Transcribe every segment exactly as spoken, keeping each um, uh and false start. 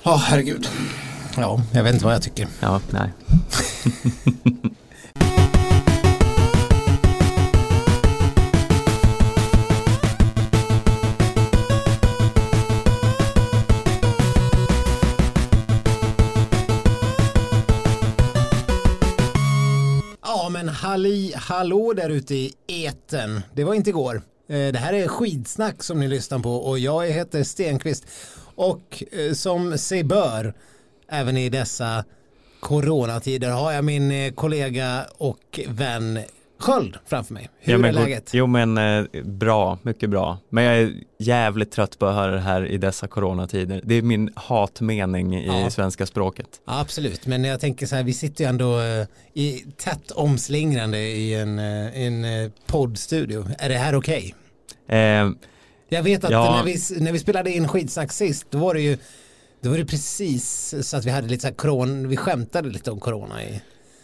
Ja, oh, herregud. Ja, jag vet inte vad jag tycker. Ja, nej. Ja, men halli, hallå där ute i eten. Det var inte igår. Det här är Skidsnack som ni lyssnar på och jag heter Stenqvist. Och som sig bör, även i dessa coronatider, har jag min kollega och vän Sköld framför mig. Hur ja, men, är läget? Jo men eh, bra, mycket bra. Men jag är jävligt trött på att höra det här i dessa coronatider. Det är min hatmening i ja. svenska språket. Ja, absolut, men jag tänker så här, vi sitter ju ändå eh, i tätt omslingrande i en, eh, en eh, poddstudio. Är det här okej? Okay? Eh, jag vet att ja. när, vi, när vi spelade in Skidsnack sist, då var det ju då var det precis så att vi hade lite så här corona, vi skämtade lite om corona i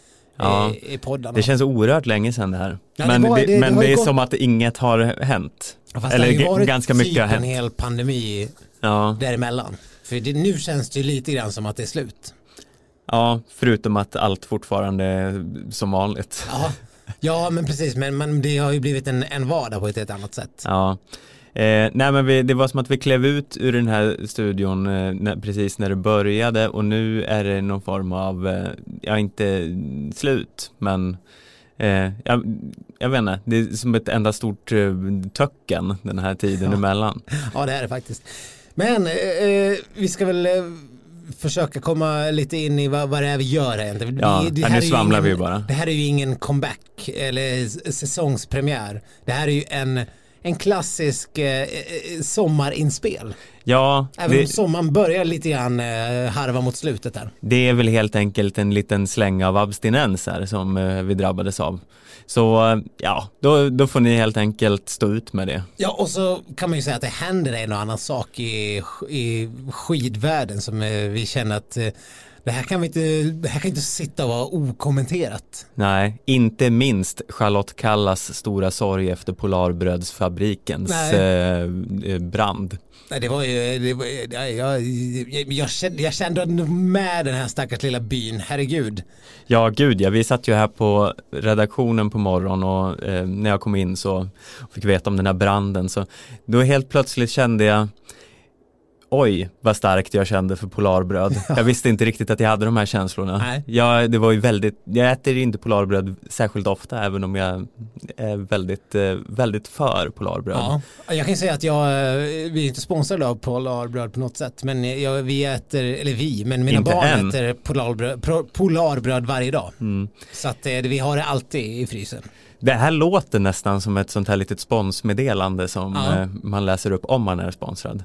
Ja, i, i poddarna. Det känns oerhört länge sedan det här. Ja, men det, var, det, det, men det, det är gått... som att inget har hänt. Ja, eller det har ganska typ mycket har hänt. En hel pandemi ja. däremellan. För det, nu känns det ju lite grann som att det är slut. Ja, förutom att allt fortfarande är som vanligt. Ja, ja men precis. Men, men det har ju blivit en, en vardag på ett helt annat sätt. Ja. Eh, nej men vi, det var som att vi klev ut ur den här studion eh, när, precis när det började och nu är det någon form av, eh, ja inte slut men eh, jag, jag vet inte, det är som ett enda stort eh, töcken den här tiden ja. emellan. Ja det är det faktiskt. Men eh, vi ska väl eh, försöka komma lite in i vad, vad det är vi gör egentligen. Ja, det, det här nu svamlar ingen, vi bara. Det här är ju ingen comeback eller säsongspremiär. Det här är ju en En klassisk eh, sommarinspel. Ja. Även det, om sommaren börjar lite grann eh, harva mot slutet där. Det är väl helt enkelt en liten släng av abstinens här som eh, vi drabbades av. Så eh, ja, då, då får ni helt enkelt stå ut med det. Ja, och så kan man ju säga att det händer en och annan sak i, i skidvärlden som eh, vi känner att eh, Det här kan vi inte, det här kan inte sitta och vara okommenterat. Nej, inte minst Charlotte Kallas stora sorg efter Polarbrödsfabrikens eh, brand. Nej, det var ju, det var, jag, jag, jag, kände, jag kände med den här stackars lilla byn, herregud. Ja, gud, ja, vi satt ju här på redaktionen på morgon och eh, när jag kom in så fick veta om den här branden. Så då helt plötsligt kände jag oj, vad starkt jag kände för polarbröd. Jag visste inte riktigt att jag hade de här känslorna. Nej. Jag, det var ju väldigt, jag äter inte polarbröd särskilt ofta, även om jag är väldigt, väldigt för polarbröd. Ja, jag kan säga att jag, vi är inte sponsrade av polarbröd på något sätt, men jag, vi äter, eller vi, men mina inte barn än. äter polarbröd, polarbröd varje dag. Mm. Så att vi har det alltid i frysen. Det här låter nästan som ett sånt här litet sponsmeddelande som ja. man läser upp om man är sponsrad.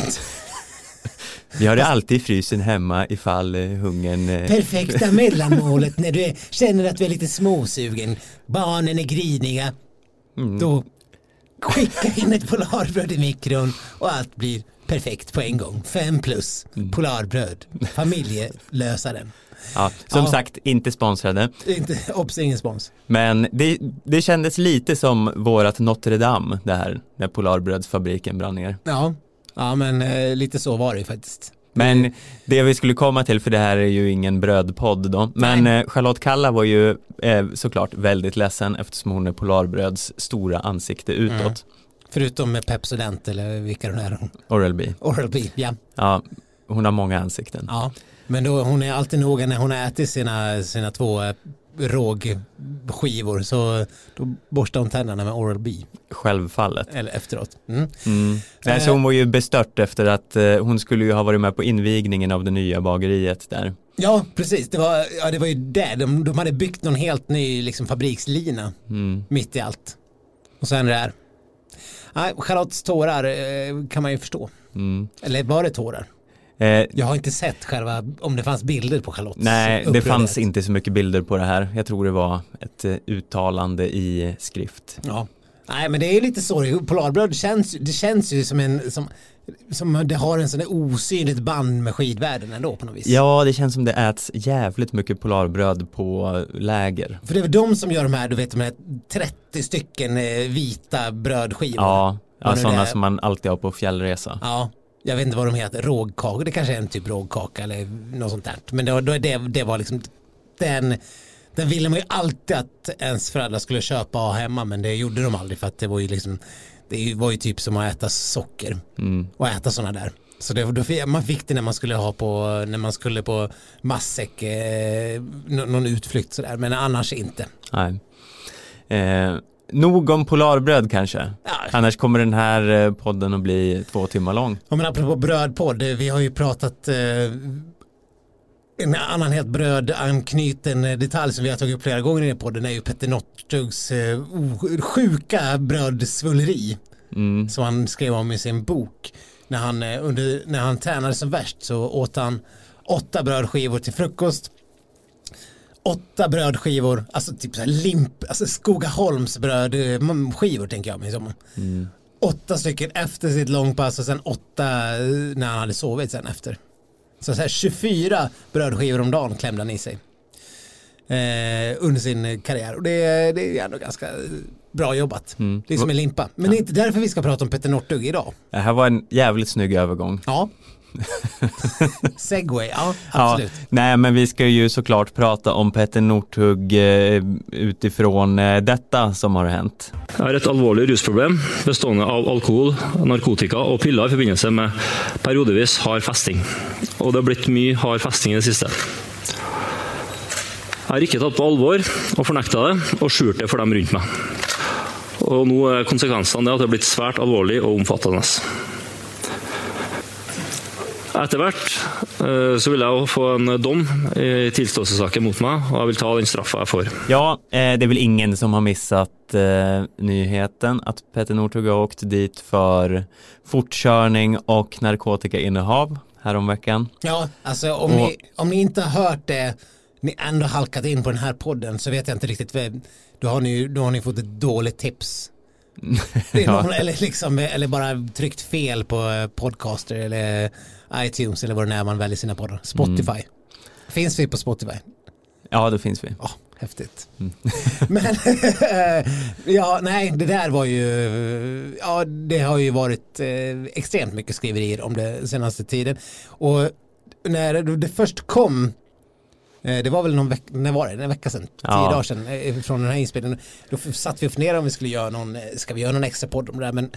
Vi har det alltid i frysen hemma ifall eh, hungern... Eh... Perfekta mellanmålet när du är, känner att du är lite småsugen. Barnen är griniga. Mm. Då skicka in ett polarbröd i mikron och allt blir perfekt på en gång. Fem plus mm. polarbröd. Familjelösaren. Ja, som ja. sagt, inte sponsrade. Inte, obs, ingen spons. Men det, det kändes lite som vårat Notre Dame, det här, när polarbrödsfabriken brann ner. Ja. Ja, men eh, lite så var det faktiskt. Men det vi skulle komma till, för det här är ju ingen brödpodd då, men eh, Charlotte Kalla var ju eh, såklart väldigt ledsen eftersom hon är polarbröds stora ansikte utåt. Mm. Förutom med Pepsodent eller vilka hon är. Oral-B. Oral-B, ja. Ja, hon har många ansikten. Ja, men då, hon är alltid noga när hon har ätit sina, sina två eh, rågskivor, så då borstar hon tänderna med Oral-B. Självfallet. Eller efteråt. Mm. Mm. Nej, så hon var ju bestört efter att eh, hon skulle ju ha varit med på invigningen av det nya bageriet där. Ja, precis. Det var, ja, det var ju det. De, de hade byggt någon helt ny liksom, fabrikslina mm. mitt i allt. Och sen det här. Nej, Charlottes tårar eh, kan man ju förstå. Mm. Eller var det tårar? Eh, jag har inte sett själva om det fanns bilder på Charlottes. Nej, det fanns inte så mycket bilder på det här. Jag tror det var ett uh, uttalande i skrift. Ja. Nej, men det är ju lite så. Polarbröd känns, det känns ju som en som, som det har en sån där osynligt band med skidvärlden ändå på något vis. Ja, det känns som det äts jävligt mycket polarbröd på läger. För det är väl de som gör de här, du vet, de här trettio stycken vita brödskivor. Ja, ja sådana som man alltid har på fjällresa. Ja. jag vet inte vad de heter, rågkaka, det kanske är en typ rågkaka eller något sånt där. Men då, då det, det var liksom den, den ville man ju alltid att ens föräldrar skulle köpa och ha hemma, men det gjorde de aldrig för att det var ju liksom, det var ju typ som att äta socker mm. och äta sådana där. Så det, då, man fick det när man skulle ha på, när man skulle på matsäck, eh, någon utflykt sådär, men annars inte. Nej. Eh. Nog om polarbröd kanske. Ja. Annars kommer den här podden att bli två timmar lång. Ja, men apropå brödpodd, vi har ju pratat eh, en annan helt brödanknuten detalj som vi har tagit upp flera gånger i den podden är ju Petter Northugs eh, sjuka brödsvulleri mm. som han skrev om i sin bok. När han, under, när han tränade som värst så åt han åtta brödskivor till frukost. Åtta brödskivor, alltså typ så här limp, alltså Skogaholms brödskivor tänker jag mig som. Mm. Åtta stycken efter sitt långpass och sen åtta när han hade sovit sen efter. Så, så här tjugofyra brödskivor om dagen klämde han i sig eh, under sin karriär. Och det, det är ändå ganska bra jobbat. Mm. Det är som en limpa. Men ja. Det är inte därför vi ska prata om Petter Northug idag. Det här var en jävligt snygg övergång. Ja. Segway, ja, absolut. Ja, nej, men vi ska ju såklart prata om Petter Northug eh, utifrån eh, detta som har hänt. Det är ett allvarligt rusproblem bestående av alkohol, narkotika och piller i förbindelse med periodevis hard fasting. Och det har blivit mycket hard fasting i det sista. Jag har inte tagit på allvar och förnektat det och skjult det för dem runt mig. Och nu är konsekvensen att det har blivit svärt allvarligt och omfattande. Efterhvert så vill jag få en dom i tillståelsesaken mot mig och jag vill ta den straffa jag får. Ja, det är väl ingen som har missat eh, nyheten att Petter Northug har åkt dit för fortkörning och narkotikainnehav häromveckan. Ja, alltså om, och, ni, om ni inte har hört det, ni ändå halkat in på den här podden så vet jag inte riktigt, då har ni, då har ni fått ett dåligt tips. Det är någon, ja. eller, liksom, eller bara tryckt fel på podcaster eller iTunes eller vad det är man väljer sina poddar. Spotify. Mm. Finns vi på Spotify? Ja, det finns vi. Ja, häftigt. Mm. Men ja, nej, det där var ju ja, det har ju varit eh, extremt mycket skriverier om det senaste tiden. Och när det först kom, det var väl någon vecka, när var det? En vecka sedan, tio ja. dagar sedan från den här inspelningen. Då satt vi och funderade om vi skulle göra någon, ska vi göra någon extra podd om det där, men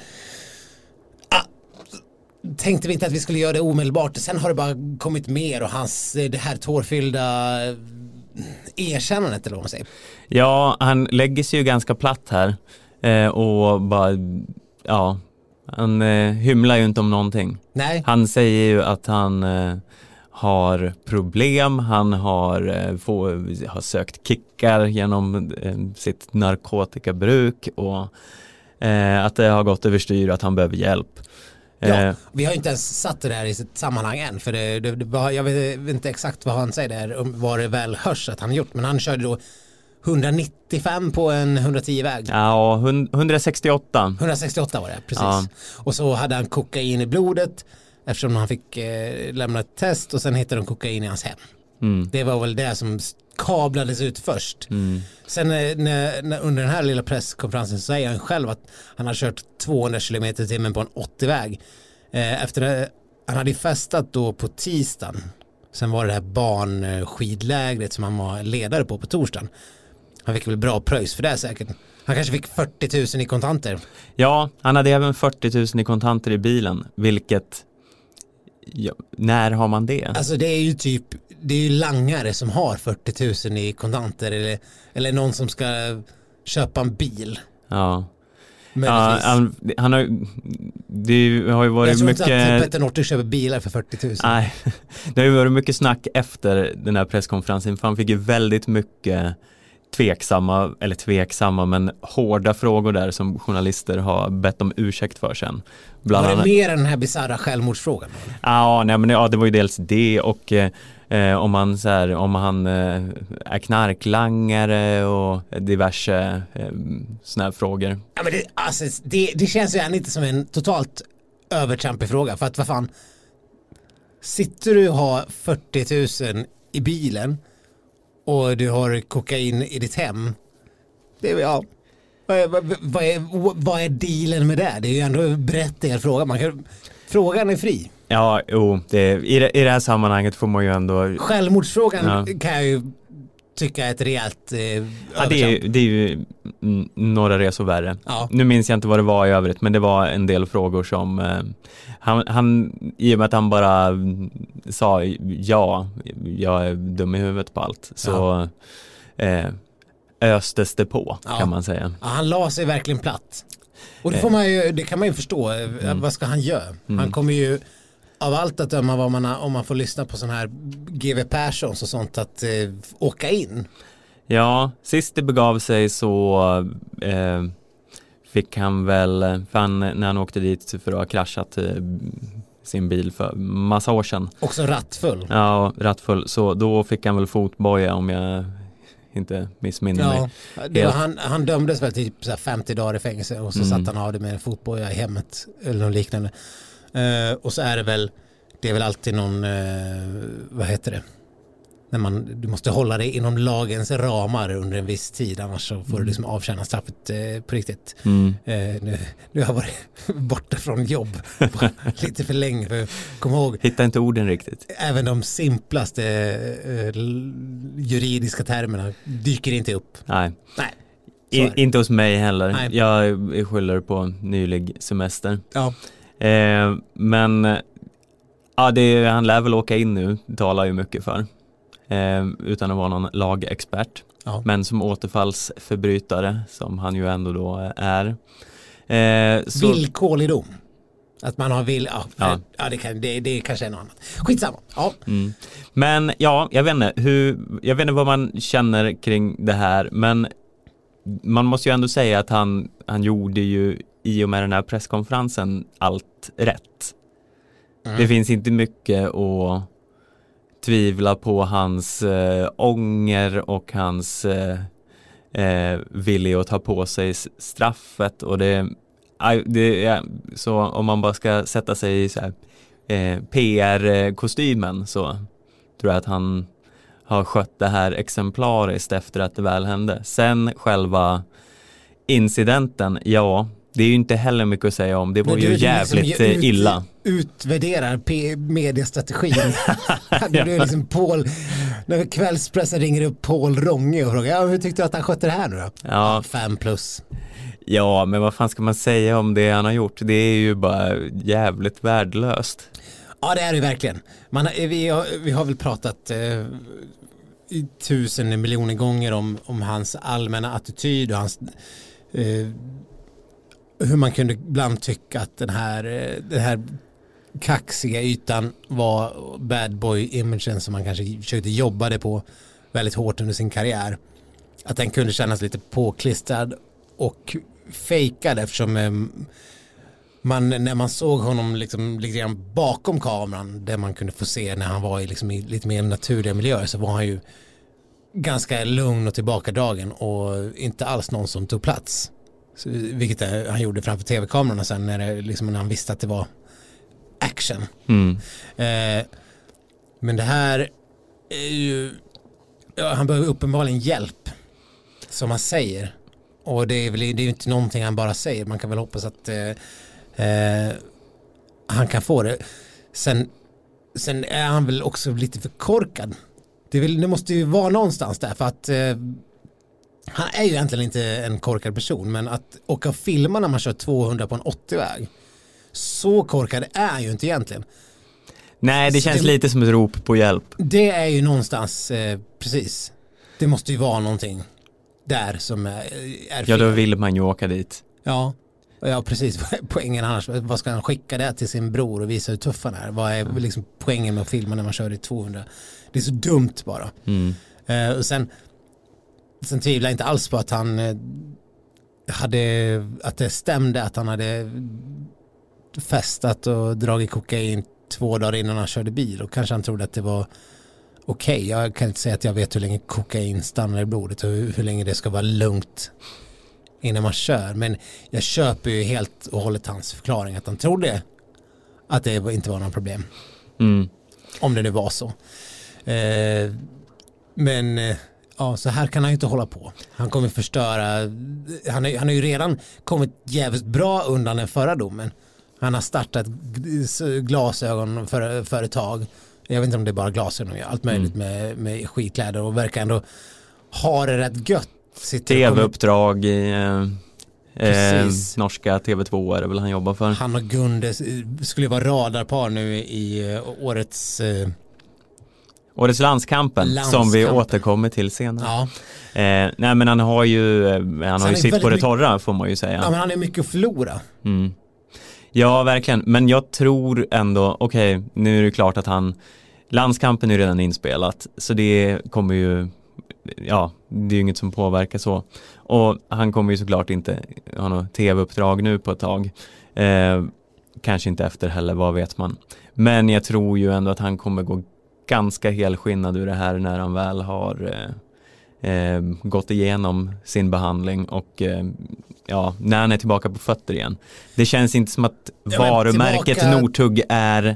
ah, tänkte vi inte att vi skulle göra det omedelbart. Sen har det bara kommit mer och hans, det här tårfyllda erkännandet eller vad man säger. Ja, han lägger sig ju ganska platt här eh, och bara, ja, han eh, hymlar ju inte om någonting. Nej. Han säger ju att han eh, har problem, han har, eh, få, har sökt kickar genom eh, sitt narkotikabruk och eh, att det har gått överstyr och att han behöver hjälp. Ja, eh, vi har inte ens satt det där i sitt sammanhang än, för det, det, det, jag vet inte exakt vad han säger där, vad det väl hörs att han gjort, men han körde då etthundranittiofem på en etthundratio-väg. Ja, etthundrasextioåtta. etthundrasextioåtta var det, precis. Ja. Och så hade han kokain i blodet eftersom han fick eh, lämna ett test och sen hittade de kokain i hans hem. Mm. Det var väl det som kablades ut först. Mm. Sen när, när, under den här lilla presskonferensen så säger han själv att han har kört tvåhundra kilometer i timmen på en åttio-väg. Eh, efter det, han hade festat då på tisdagen. Sen var det här barnskidlägret som han var ledare på på torsdagen. Han fick väl bra pröjs för det säkert. Han kanske fick fyrtio tusen i kontanter. Ja, han hade även fyrtio tusen i kontanter i bilen. Vilket, ja, när har man det? Alltså det är ju typ, det är ju langare som har fyrtio tusen i kontanter. Eller, eller någon som ska köpa en bil. Ja. Ja, han, han har, det har ju varit jag tror mycket... inte att Petter Northug köper bilar för fyrtio tusen. Nej, det har ju varit mycket snack efter den här presskonferensen, för han fick ju väldigt mycket tveksamma, eller tveksamma men hårda frågor där som journalister har bett om ursäkt för sen. Bland var det annat... mer än den här bizarra självmordsfrågan? Ja, nej, men ja, det var ju dels det och eh, om han, så här, om han eh, är knarklangare och diverse eh, såna här frågor. Ja, men det, alltså, det, det känns ju inte som en totalt övertrampig fråga, för att vad fan, sitter du och har fyrtio tusen i bilen och du har kokain i ditt hem, det är ja, vad är, vad, vad, är, vad är dealen med det? Det är ju ändå en berättigad fråga. Man kan, frågan är fri. Ja, jo, det, i, det, i det här sammanhanget får man ju ändå... Självmordsfrågan ja. kan jag ju tycka är ett rejält eh, ja, det, är, det är ju några resor värre. Ja. Nu minns jag inte vad det var i övrigt, men det var en del frågor som eh, han, han, i och med att han bara sa ja, jag är dum i huvudet på allt, så ja. eh, östes det på, ja. kan man säga. Ja, han la sig verkligen platt. Och det, får man ju, det kan man ju förstå. Mm. Vad ska han göra? Mm. Han kommer ju av allt att döma vad man, om man får lyssna på sån här G W Perssons och sånt att eh, åka in. Ja, sist det begav sig så eh, fick han väl, för han, när han åkte dit för att ha kraschat eh, sin bil för massa år sedan. Också rattfull. Ja, rattfull. Så då fick han väl fotboja om jag inte missminner ja, mig. Det var, han, han dömdes väl typ så här femtio dagar i fängelse och så mm. satt han av det med en fotboja i hemmet eller något liknande. Uh, och så är det väl, det är väl alltid någon, uh, vad heter det? När man, du måste hålla dig inom lagens ramar under en viss tid, annars så får du liksom avtjäna straffet eh, på riktigt. Mm. Eh, nu, nu har jag varit borta från jobb lite för länge, för kom ihåg. Hitta inte orden riktigt. Även de simplaste eh, juridiska termerna dyker inte upp. Nej. Nej. I, inte hos mig heller. Nej. Jag skyller på nylig semester. Ja. Eh, men ja, det, han lär väl åka in nu, talar ju mycket för. Eh, utan att vara någon lagexpert. Ja. Men som återfallsförbrytare, som han ju ändå då är. Eh, så... Villkorlig dom. Att man har vill... Ja, ja. ja det, kan, det, det kanske är något annat. Skitsamma. Ja. Mm. Men ja, jag vet inte hur, jag vet inte vad man känner kring det här. Men man måste ju ändå säga att han, han gjorde ju i och med den här presskonferensen allt rätt. Mm. Det finns inte mycket att tvivla på hans äh, ånger och hans äh, äh, vilja att ta på sig straffet. Och det, äh, det är, så om man bara ska sätta sig i så här, äh, P R-kostymen så tror jag att han har skött det här exemplariskt efter att det väl hände. Sen själva incidenten, ja, det är ju inte heller mycket att säga om. Det var ju jävligt liksom ut, illa. Utvärderar P- mediestrategin. Det blir liksom Paul, när kvällspressen ringer upp Paul Ronge och frågar, ja, hur tyckte du att han skötte det här nu då? Ja. Ja, fem plus. Ja, men vad fan ska man säga om det han har gjort? Det är ju bara jävligt värdelöst. Ja, det är det verkligen. Man, vi, har, vi har väl pratat eh, tusen miljoner gånger om, om hans allmänna attityd och hans... Eh, hur man kunde ibland tycka att den här, den här kaxiga ytan var bad boy-imagen som man kanske försökte jobba det på väldigt hårt under sin karriär. Att den kunde kännas lite påklistrad och fejkad, eftersom man, när man såg honom liksom lite grann bakom kameran, där man kunde få se när han var i, liksom, i lite mer naturliga miljöer, så var han ju ganska lugn och tillbakadragen och inte alls någon som tog plats. Så, vilket han gjorde framför tv-kamerorna sen när, det, liksom, när han visste att det var action. Mm. Eh, men det här är ju, ja, han behöver uppenbarligen hjälp, som han säger. Och det är väl det är ju inte någonting han bara säger. Man kan väl hoppas att eh, eh, han kan få det. Sen, sen är han väl också lite för korkad. Det, vill, det måste ju vara någonstans där, för att eh, han är ju egentligen inte en korkad person, men att åka och filma när man kör tvåhundra på en åttio-väg, så korkad är han ju inte egentligen. Nej, det känns det, lite som ett rop på hjälp. Det är ju någonstans, eh, precis. Det måste ju vara någonting där som är, är fel. Ja, då vill man ju åka dit. Ja, ja precis. Poängen annars, vad ska han skicka det till sin bror och visa hur tuff han är? Vad är mm. liksom poängen med att filma när man kör i tvåhundra? Det är så dumt bara. Mm. Eh, och sen Sen tvivlar jag inte alls på att han eh, hade, att det stämde att han hade festat och dragit kokain två dagar innan han körde bil, och kanske han trodde att det var okej. Okay. Jag kan inte säga att jag vet hur länge kokain stannar i blodet och hur, hur länge det ska vara lugnt innan man kör, men jag köper ju helt och hållet hans förklaring att han trodde att det inte var någon problem. Mm. Om det nu var så. Eh, men eh, ja, så här kan han ju inte hålla på. Han kommer förstöra, han har, han har ju redan kommit jävligt bra undan den förra domen. Han har startat glasögonföretag. Jag vet inte om det är bara glasögon, allt möjligt mm. med, med skitkläder och verkar ändå ha det rätt gött. Tv-uppdrag i eh, eh, norska T V två är det väl han jobbar för. Han och Gunde skulle vara radarpar nu i uh, årets... Uh, Årets landskampen, landskampen som vi återkommer till senare. Ja. Eh, nej men han har ju, han har ju sitt på det torra får man ju säga. Ja men han är mycket att förlora. Mm. Ja verkligen, men jag tror ändå, okej okay, nu är det klart att han, landskampen är redan inspelat så det kommer ju, ja det är ju inget som påverkar så. Och han kommer ju såklart inte ha något tv-uppdrag nu på ett tag. Eh, kanske inte efter heller, vad vet man. Men jag tror ju ändå att han kommer gå ganska helskinnad ur det här när han väl har eh, eh, gått igenom sin behandling och eh, ja, när han är tillbaka på fötter igen. Det känns inte som att ja, varumärket tillbaka... Northug är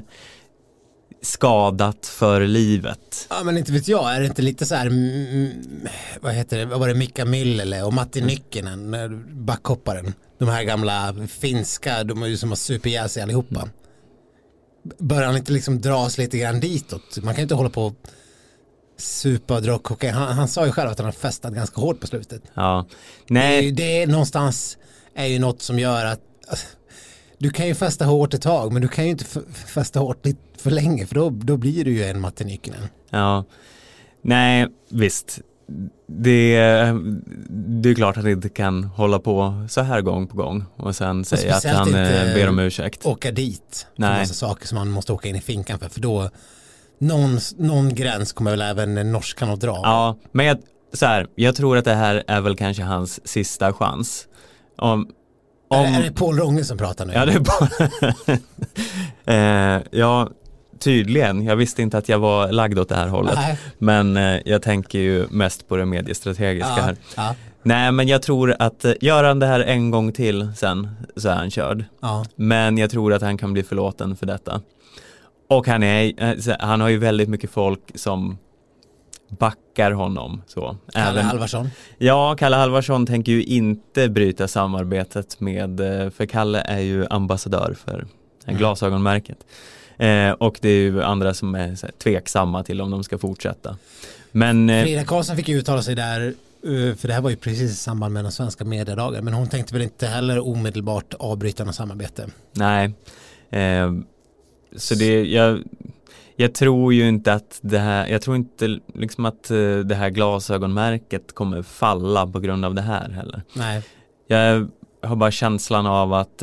skadat för livet. Ja men inte vet jag, är det inte lite så här mm, vad heter det, vad var det Mika Myllylä och Matti Nyckinen, backhopparen, de här gamla finska, de är ju som har superjäs sig allihopa. Mm. Bör han inte liksom dras lite grann ditåt? Man kan ju inte hålla på supa och dra kokain. Han, han sa ju själv att han har festat ganska hårt på slutet. Ja. Nej. Det, är, det är någonstans är ju något som gör att alltså, du kan ju festa hårt ett tag men du kan ju inte festa hårt lite för länge för då, då blir du ju en Matti Nyckinen. Ja. Nej, visst. Det, det är klart att han inte kan hålla på så här gång på gång och sen och säga att han ber om ursäkt. Åka dit för massa saker som man måste åka in i finkan för, för då någon, någon gräns kommer väl även norskan att dra. Ja, men jag, så här, jag tror att det här är väl kanske hans sista chans. Om, om... Är, är det Paul Ronge som pratar nu? Ja, det är bara... eh, ja, tydligen. Jag visste inte att jag var lagd åt det här hållet. Nej. Men eh, jag tänker ju mest på det mediestrategiska ja, här. Ja. Nej, men jag tror att eh, gör han det här en gång till sen så är han körd. Ja. Men jag tror att han kan bli förlåten för detta. Och han, är, eh, han har ju väldigt mycket folk som backar honom. Så. Kalle Även, Halvarsson? Ja, Kalle Halvarsson tänker ju inte bryta samarbetet med, för Kalle är ju ambassadör för mm. glasögonmärket. Eh, och det är ju andra som är så här, tveksamma till om de ska fortsätta. Men, eh, Frida Karlsson fick ju uttala sig där, för det här var ju precis i samband med den svenska mediedagen, men hon tänkte väl inte heller omedelbart avbryta något samarbete. Nej, eh, så det, jag, jag tror ju inte att det här, jag tror inte liksom att det här glasögonmärket kommer falla på grund av det här heller. Nej. Jag har bara känslan av att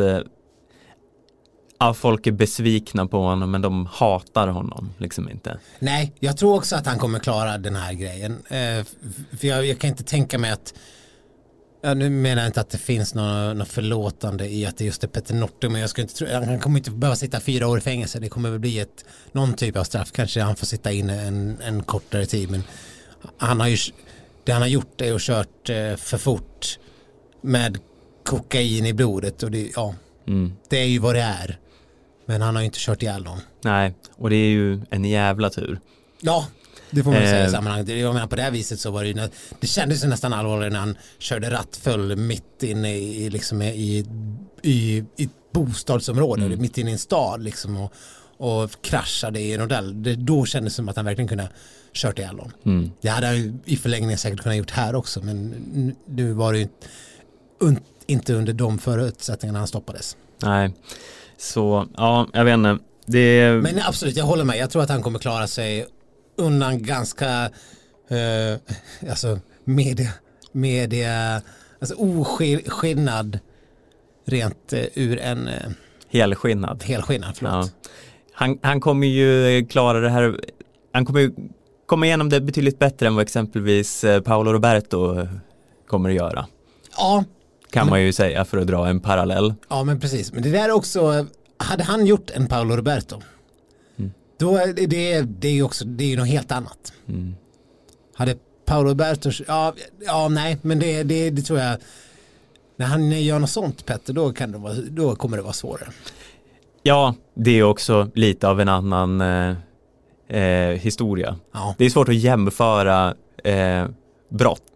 ja, folk är besvikna på honom men de hatar honom liksom inte. Nej, jag tror också att han kommer klara den här grejen. Eh, för jag, jag kan inte tänka mig att ja, nu menar jag inte att det finns något, något förlåtande i att det just är Petter Northug, men jag skulle inte tro, han kommer inte behöva sitta fyra år i fängelse. Det kommer väl bli ett, någon typ av straff. Kanske han får sitta in en, en kortare tid, men han har ju, det han har gjort är att kört eh, för fort med kokain i blodet och det, ja, mm. det är ju vad det är. Men han har ju inte kört ihjäl någon. Nej, och det är ju en jävla tur. Ja, det får man eh. säga i sammanhanget. Jag menar, på det här viset så var det ju, det kändes ju nästan allvarligt när han körde rattfull mitt inne i, liksom, i, i, i ett bostadsområde, mm. mitt inne i en stad liksom, och, och kraschade i en rodell. Det, då kändes det som att han verkligen kunde kört ihjäl någon. Mm. Det hade han ju i förlängningen säkert kunnat gjort här också, men nu var det ju inte under de förutsättningarna han stoppades. Nej. Så, ja, jag vet inte. Det... Men absolut, jag håller med. Jag tror att han kommer klara sig undan ganska eh, alltså media, media alltså oskinnad rent eh, ur en eh, helskinnad. Helskinnad, förlåt. Ja. Han, han kommer ju klara det här, han kommer ju komma igenom det betydligt bättre än vad exempelvis Paolo Roberto kommer att göra. Ja. Kan man ju säga för att dra en parallell. Ja, men precis. Men det där också, hade han gjort en Paolo Roberto, mm. då är det, det är ju också, det är ju något helt annat. Mm. Hade Paolo Roberto, ja, ja nej, men det, det, det tror jag, när han gör något sånt, Petter, då, kan det vara, då kommer det vara svårare. Ja, det är också lite av en annan eh, eh, historia. Ja. Det är svårt att jämföra eh, brott.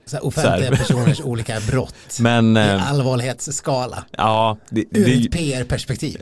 Så här, offentliga så personers olika brott men, i allvarlighetsskala. Ja, det, ur det, ett P R-perspektiv.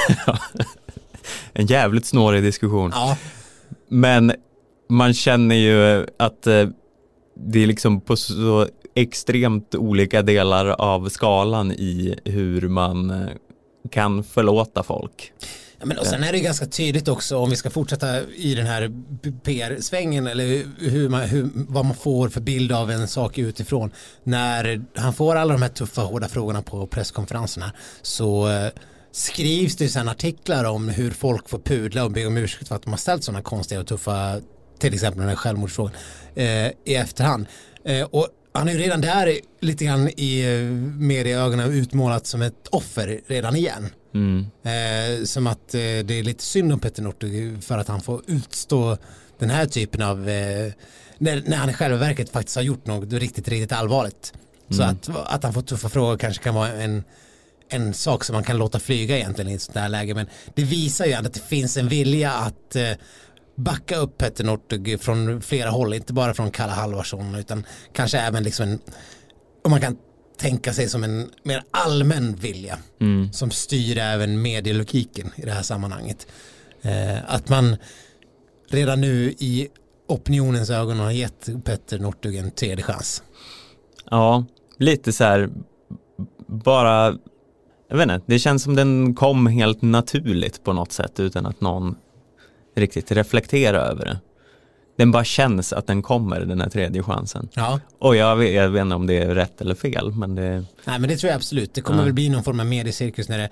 En jävligt snårig diskussion. Ja. Men man känner ju att eh, det är liksom på så extremt olika delar av skalan i hur man eh, kan förlåta folk. Ja, men och sen är det ganska tydligt också, om vi ska fortsätta i den här P R-svängen eller hur man, hur, vad man får för bild av en sak utifrån. När han får alla de här tuffa, hårda frågorna på presskonferenserna så eh, skrivs det sen artiklar om hur folk får pudla och be om ursäkt för att de har ställt sådana konstiga och tuffa, till exempel den här självmordsfrågan eh, i efterhand. Eh, och han är ju redan där lite grann i medieögonen utmålat som ett offer redan igen. Mm. Eh, som att eh, det är lite synd om Petter Northug för att han får utstå den här typen av eh, när, när han i själva verket faktiskt har gjort något riktigt, riktigt allvarligt. Mm. Så att, att han får tuffa frågor kanske kan vara en, en sak som man kan låta flyga egentligen i ett sånt här läge. Men det visar ju att det finns en vilja att eh, backa upp Petter Northug från flera håll, inte bara från Kalle Halvarsson utan kanske även liksom en, om man kan tänka sig som en mer allmän vilja mm. som styr även medielogiken i det här sammanhanget. Eh, att man redan nu i opinionens ögon har gett Petter Northug en tredje chans. Ja, lite så här bara, jag vet inte, det känns som den kom helt naturligt på något sätt utan att någon riktigt reflektera över det. Den bara känns att den kommer, den här tredje chansen. Ja. Och jag vet, jag vet inte om det är rätt eller fel, men det... Nej, men det tror jag absolut. Det kommer ja. väl bli någon form av mediecirkus när det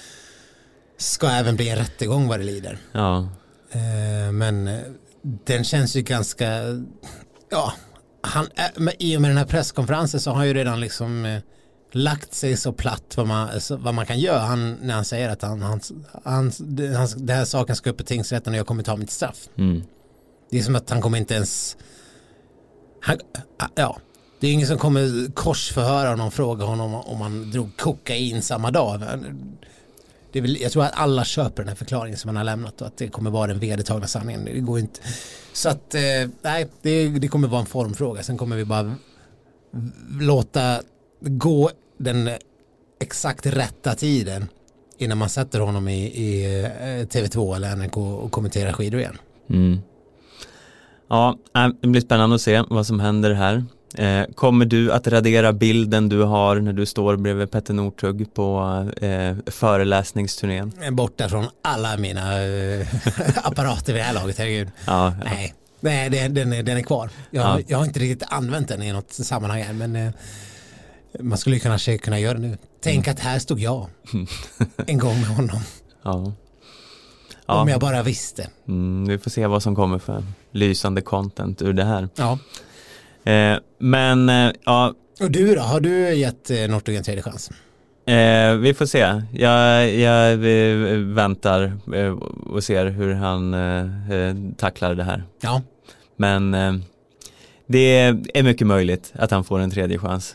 ska även bli en rättegång vad det lider. Ja. Eh, men den känns ju ganska... Ja, han, i och med den här presskonferensen så har han ju redan liksom... Eh, lagt sig så platt vad man, så, vad man kan göra han, när han säger att han, han, han, han, det här saken ska upp i tingsrätten och jag kommer ta mitt straff. Mm. Det är som att han kommer inte ens han, ja, det är ingen som kommer korsförhöra honom och fråga honom om man drog kokain samma dag. Det är väl, jag tror att alla köper den här förklaringen som han har lämnat och att det kommer vara den vedertagna sanningen. Det går inte. Så att eh, nej, det, det kommer vara en formfråga. Sen kommer vi bara låta gå den exakt rätta tiden innan man sätter honom i, i T V två eller N R K och kommenterar skidor igen. Mm. Ja, det blir spännande att se vad som händer här. Eh, kommer du att radera bilden du har när du står bredvid Petter Northug på eh, föreläsningsturnén? Borta från alla mina eh, apparater vid det här laget, herregud. Ja, ja. Nej, Nej den, den, är, den är kvar. Jag, ja. jag har inte riktigt använt den i något sammanhang än, men eh, man skulle ju kanske kunna göra det nu. Tänk mm. att här stod jag en gång med honom. Ja. Ja. Om jag bara visste. Mm, vi får se vad som kommer för lysande content ur det här. Ja. Eh, men, eh, ja. Och du då? Har du gett eh, Northug en tredje chans? Eh, vi får se. Jag, jag väntar eh, och ser hur han eh, tacklar det här. Ja. Men eh, det är mycket möjligt att han får en tredje chans.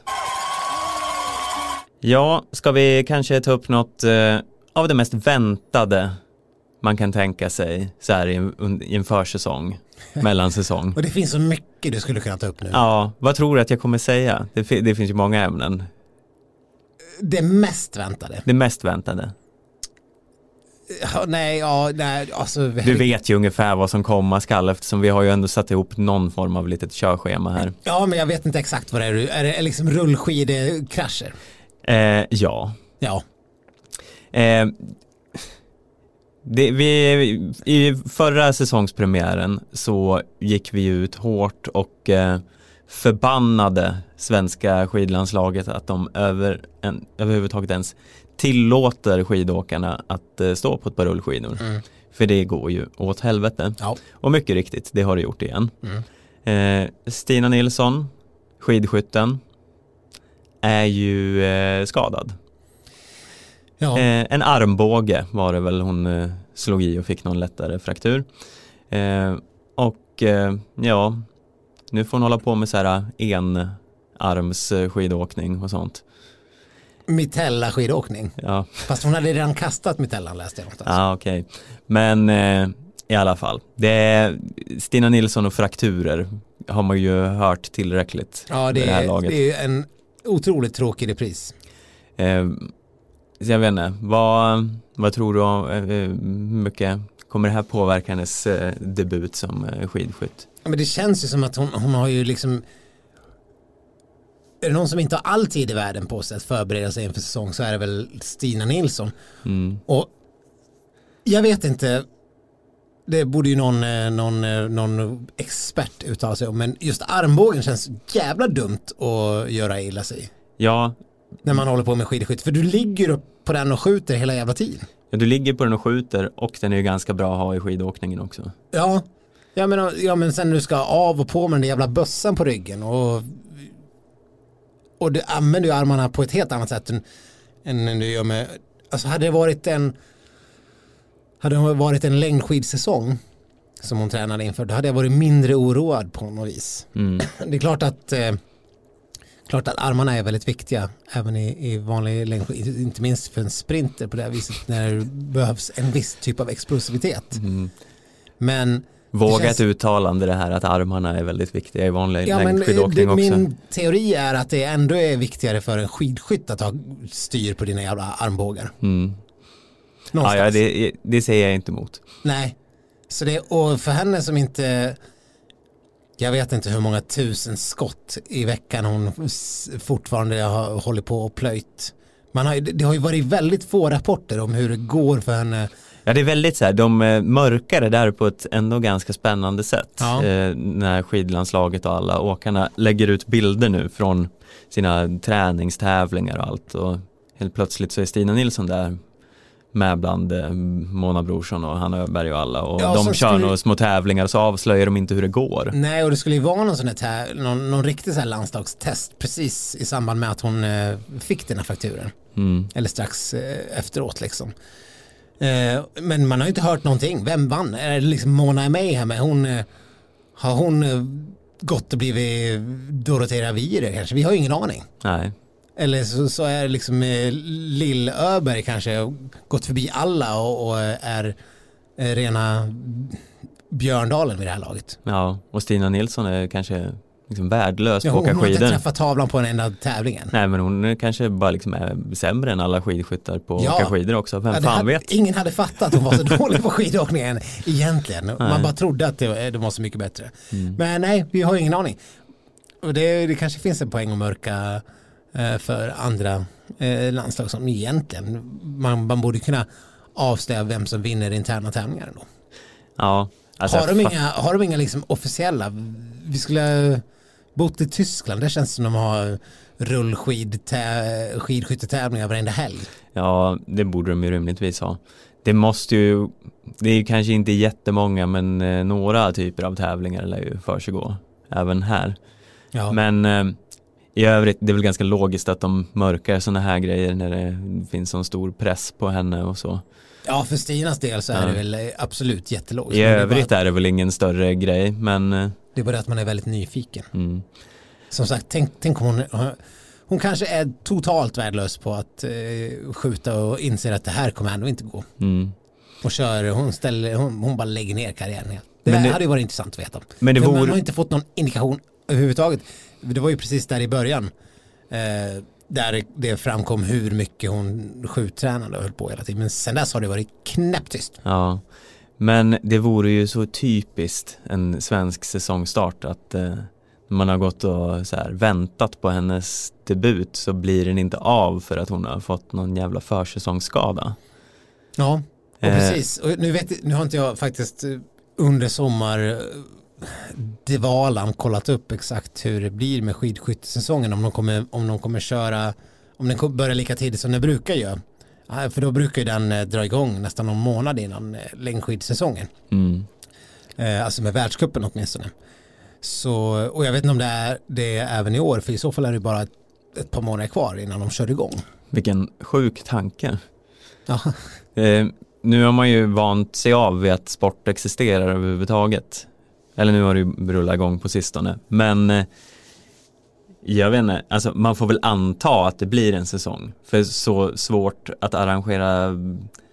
Ja, ska vi kanske ta upp något eh, av det mest väntade man kan tänka sig så här i en, i en försäsong, mellansäsong. Och det finns så mycket du skulle kunna ta upp nu. Ja, vad tror du att jag kommer säga? Det, det finns ju många ämnen. Det mest väntade. Det mest väntade. Ja, nej, ja, nej, alltså... Du vet ju ungefär vad som komma skall eftersom vi har ju ändå satt ihop någon form av litet körschema här. Ja, men jag vet inte exakt vad det är. Är det liksom rullskidekrascher? Eh, ja. Ja. Eh, det, vi, i förra säsongspremiären så gick vi ut hårt och eh, förbannade svenska skidlandslaget att de över en, överhuvudtaget ens tillåter skidåkarna att eh, stå på ett par rullskidor. Mm. För det går ju åt helvete. Ja. Och mycket riktigt, det har det gjort igen. Mm. Eh, Stina Nilsson, skidskytten, är ju eh, skadad. Ja. Eh, en armbåge var det väl hon eh, slog i och fick någon lättare fraktur. Eh, och eh, ja, nu får hon hålla på med så här enarms skidåkning och sånt. Mitella skidåkning. Ja. Fast hon hade redan kastat Mitellan, läste jag någonstans. Ja, okej. Okay. Men eh, i alla fall, det är Stina Nilsson och frakturer har man ju hört tillräckligt. Ja, det, det här är, laget. det är en otroligt tråkig repris. Eh, så jag vet inte, vad, vad tror du om eh, hur mycket kommer det här påverka hennes eh, debut som eh, skidskytt? Ja, men det känns ju som att hon, hon har ju liksom, är det någon som inte har all tid i världen på sig att förbereda sig inför säsong så är det väl Stina Nilsson. Mm. Och jag vet inte, det borde ju någon, någon, någon expert uttala sig om, men just armbågen känns jävla dumt att göra illa sig. Ja. När man håller på med skidskytte, för du ligger upp på den och skjuter hela jävla tiden. Ja, du ligger på den och skjuter och den är ju ganska bra att ha i skidåkningen också. Ja, ja men, ja, men sen du ska av och på med den där jävla bössan på ryggen och, och du använder ju armarna på ett helt annat sätt än, än du gör med, alltså hade det varit en hade det varit en längdskidsäsong som hon tränade inför, då hade jag varit mindre oroad på något vis. Mm. Det är klart att eh, klart att armarna är väldigt viktiga även i, i vanlig längdskid, inte minst för en sprinter på det här viset när det behövs en viss typ av explosivitet. Mm. Men våga känns... ett uttalande det här att armarna är väldigt viktiga i vanlig ja, längdskidåkning också. Min teori är att det ändå är viktigare för en skidskytt att ha styr på dina jävla armbågar. Mm. Ja, ja det, det säger jag inte emot. Nej, så det, och för henne som inte, jag vet inte hur många tusen skott i veckan hon fortfarande har hållit på och plöjt. Man har, det har ju varit väldigt få rapporter om hur det går för henne. Ja, det är väldigt så här, de mörkar det där på ett ändå ganska spännande sätt. Ja. Eh, när skidlandslaget och alla åkarna lägger ut bilder nu från sina träningstävlingar och allt. Och helt plötsligt så är Stina Nilsson där med bland eh, Mona Brorsson och Hanna Öberg och alla. Och ja, de kör skulle... några små tävlingar så avslöjar de inte hur det går. Nej, och det skulle ju vara någon sån här tä- någon, någon riktig så här landslagstest precis i samband med att hon eh, fick den här fakturen. Mm. Eller strax eh, efteråt liksom. Eh, men man har ju inte hört någonting. Vem vann? Är det liksom Mona är med här med? Hon, eh, har hon eh, gått och blivit Dorothea Viere kanske? Vi har ju ingen aning. Nej. Eller så, så är liksom eh, Lill Öberg kanske gått förbi alla och, och är eh, rena Björndalen vid det här laget. Ja, och Stina Nilsson är kanske liksom värdelös ja, på att åka skidor. Hon har skidor. inte träffat tavlan på en enda tävlingen. Nej, men hon kanske bara liksom är sämre än alla skidskyttar på att ja. åka skidor också. Vem ja, fan hade, vet? Ingen hade fattat att hon var så dålig på skidåkningen egentligen. Man Nej. bara trodde att det, det var så mycket bättre. Mm. Men nej, vi har ingen aning. Och det, det kanske finns en poäng att mörka eh, för andra eh, landslag som egentligen man, man borde kunna avslöja vem som vinner interna tävlingar då. Ja. Alltså, har de inga, har de inga liksom officiella, vi skulle bott i Tyskland, det känns som de har rullskid skidskyttetävlingar varenda helg. Ja, det borde de ju rimligtvis ha. Det måste ju, det är ju kanske inte jättemånga, men eh, några typer av tävlingar lär ju försiggå även här. Ja. Men eh, i övrigt, det är väl ganska logiskt att de mörkar såna här grejer när det finns sån stor press på henne och så. Ja, för Stinas del så är Ja. det väl absolut jättelogiskt. I Men övrigt det är, bara, är det väl ingen större grej, men eh, det är bara att man är väldigt nyfiken. mm. Som sagt, tänk, tänk om hon, hon kanske är totalt värdelös på att eh, skjuta och inser att det här kommer ändå inte gå. Mm. Och kör, hon, ställer, hon, hon bara lägger ner karriären helt. Det, Men det- hade ju varit intressant att veta. Men det För vore- man har inte fått någon indikation överhuvudtaget. Det var ju precis där i början. Eh, där det framkom hur mycket hon skjuttränade och höll på hela tiden. Men sen dess har det varit knäpptyst. Ja, men det vore ju så typiskt en svensk säsongstart att eh, man har gått och så här, väntat på hennes debut så blir den inte av för att hon har fått någon jävla försäsongsskada. Ja, och Eh. precis. Och nu, vet, nu har inte jag faktiskt eh, under sommar eh, Devalan kollat upp exakt hur det blir med skidskyttesäsongen, om de kommer, om de kommer köra, om den kommer börja lika tidigt som den brukar göra. Ja, för då brukar ju den eh, dra igång nästan någon månad innan eh, längdskidsäsongen. Mm. Eh, alltså med världscupen åtminstone. Så, och jag vet inte om det är det är även i år, för i så fall är det bara ett, ett par månader kvar innan de kör igång. Vilken sjuk tanke. Ja. Eh, nu har man ju vant sig av vid att sport existerar överhuvudtaget. Eller nu har det ju rullat igång på sistone. Men eh, jag vet inte, alltså man får väl anta att det blir en säsong. För så svårt att arrangera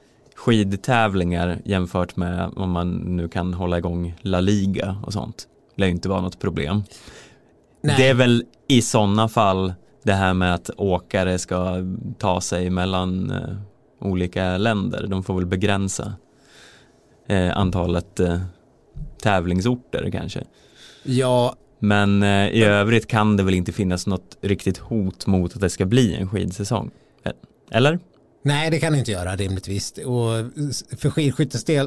skidtävlingar jämfört med om man nu kan hålla igång La Liga och sånt. lär ju inte vara något problem. Nej. Det är väl i sådana fall det här med att åkare ska ta sig mellan eh, olika länder. De får väl begränsa eh, antalet eh, tävlingsorter kanske. Ja. Men eh, i övrigt kan det väl inte finnas något riktigt hot mot att det ska bli en skidsäsong. Eller? Nej, det kan det inte göra rimligtvis. Och för skidskyttens del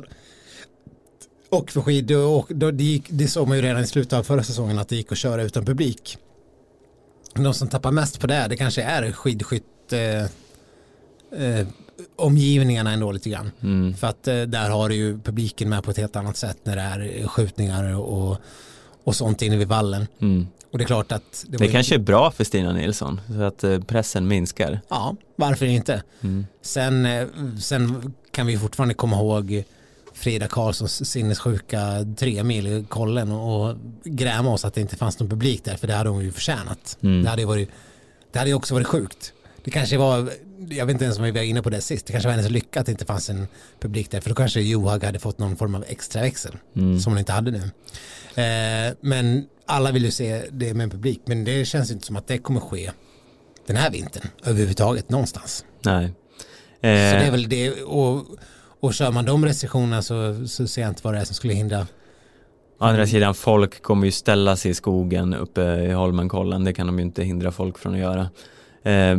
och för skid och då, det, gick, det såg man ju redan i slutet av förra säsongen att det gick att köra utan publik. De som tappar mest på det, det kanske är skidskytt eh, eh, omgivningarna ändå lite grann. Mm. För att eh, där har du ju publiken med på ett helt annat sätt när det är skjutningar och, och sånt inne vid vallen. Mm. Och det är klart att det, det kanske inte... är bra för Stina Nilsson så att eh, pressen minskar. Ja, varför inte? Mm. Sen, eh, sen kan vi fortfarande komma ihåg Frida Karlssons sinnessjuka tre mil i kollen och, och gräma oss att det inte fanns någon publik där, för det hade hon ju förtjänat. Mm. Det hade ju varit, det hade ju också varit sjukt. Det kanske var, jag vet inte ens om vi var inne på det sist, det kanske var hennes lycka att det inte fanns en publik där, för då kanske Johan hade fått någon form av extra växel mm. som hon inte hade nu. Eh, men alla vill ju se det med en publik, men det känns inte som att det kommer ske den här vintern överhuvudtaget någonstans. Nej. Eh. Så det är väl det, och Och kör man de restriktionerna så, så ser jag inte vad det är som skulle hindra. Å andra sidan, folk kommer ju ställa sig i skogen uppe i Holmenkollen. Det kan de ju inte hindra folk från att göra. Eh,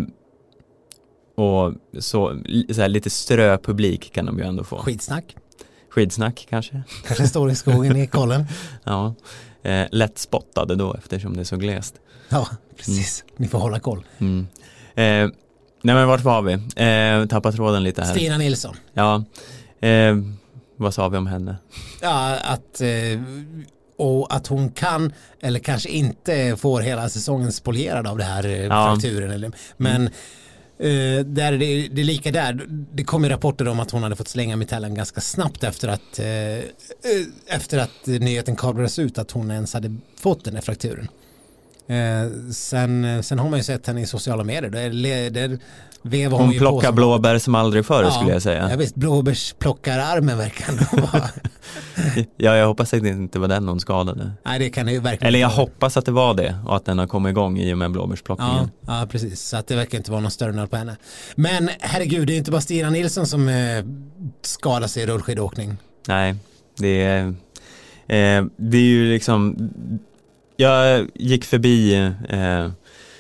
och så, så här, lite ströpublik kan de ju ändå få. Skidsnack. Skidsnack kanske. Kanske står i skogen i kollen. Ja, eh, lätt spottade då eftersom det är så glest. Ja, precis. Mm. Ni får hålla koll. Mm. Eh, Nej men vart var vi? Eh, tappa tråden lite här. Stina Nilsson. Ja. Eh, vad sa vi om henne? Ja, att eh, och att hon kan eller kanske inte får hela säsongen spolierad av det här eh, ja. frakturen eller, men mm. eh, där är det, det är lika där. Det kom ju rapporter om att hon hade fått slänga metallen ganska snabbt efter att eh, efter att nyheten kablades ut att hon ens hade fått den här frakturen. Eh, sen, sen har man ju sett henne i sociala medier. Där, där vevar hon hon plockar blåbär som aldrig förr ja, skulle jag säga. Ja visst, blåbärs plockar armen verkar vara. Ja, jag hoppas att det inte var den hon skadade. Nej, det kan det ju verkligen. Eller jag hoppas att det var det och att den har kommit igång i och med blåbärsplockningen. Ja, ja, precis. Så att det verkar inte vara någon större nöd på henne. Men herregud, det är inte bara Stina Nilsson som eh, skadar sig i rullskidåkning. Nej, det är, eh, det är ju liksom... Jag gick förbi eh,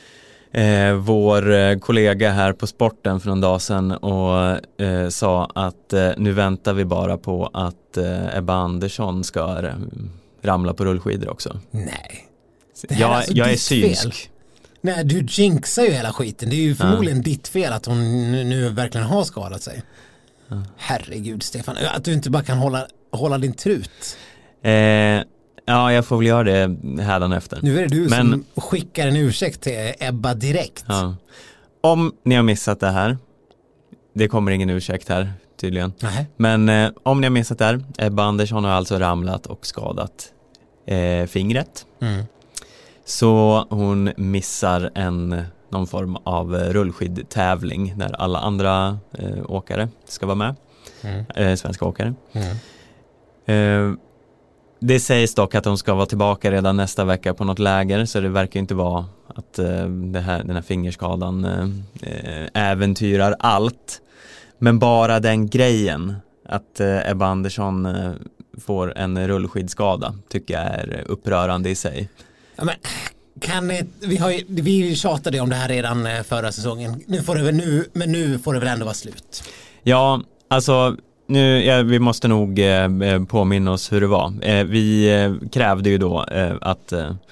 eh, vår kollega här på sporten för någon dag sedan och eh, sa att eh, nu väntar vi bara på att eh, Ebba Andersson ska ramla på rullskidor också. Nej. Jag, alltså jag är synsk. Fel. Nej, du jinxar ju hela skiten. Det är ju förmodligen ja. ditt fel att hon nu, nu verkligen har skadat sig. Ja. Herregud, Stefan. Att du inte bara kan hålla, hålla din trut. Eh... Ja, jag får väl göra det hädanefter. Nu är det du Men, som skickar en ursäkt till Ebba direkt. Ja. Om ni har missat det här, det kommer ingen ursäkt här tydligen. Nähä. Men eh, om ni har missat det här, Ebba Andersson har alltså ramlat och skadat eh, fingret. Mm. Så hon missar en någon form av rullskidtävling där alla andra eh, åkare ska vara med. Mm. Eh, svenska åkare. Mm. Eh, Det sägs dock att de ska vara tillbaka redan nästa vecka på något läger, så det verkar inte vara att uh, det här, den här fingerskadan uh, äventyrar allt. Men bara den grejen att uh, Ebba Andersson uh, får en rullskidskada tycker jag är upprörande i sig. Ja, men kan det, vi, har ju, vi tjatade om det här redan förra säsongen. Nu får det väl nu, men nu får det väl ändå vara slut. Ja, alltså... Nu, ja, vi måste nog eh, påminna oss hur det var. Eh, vi eh, krävde ju då eh, att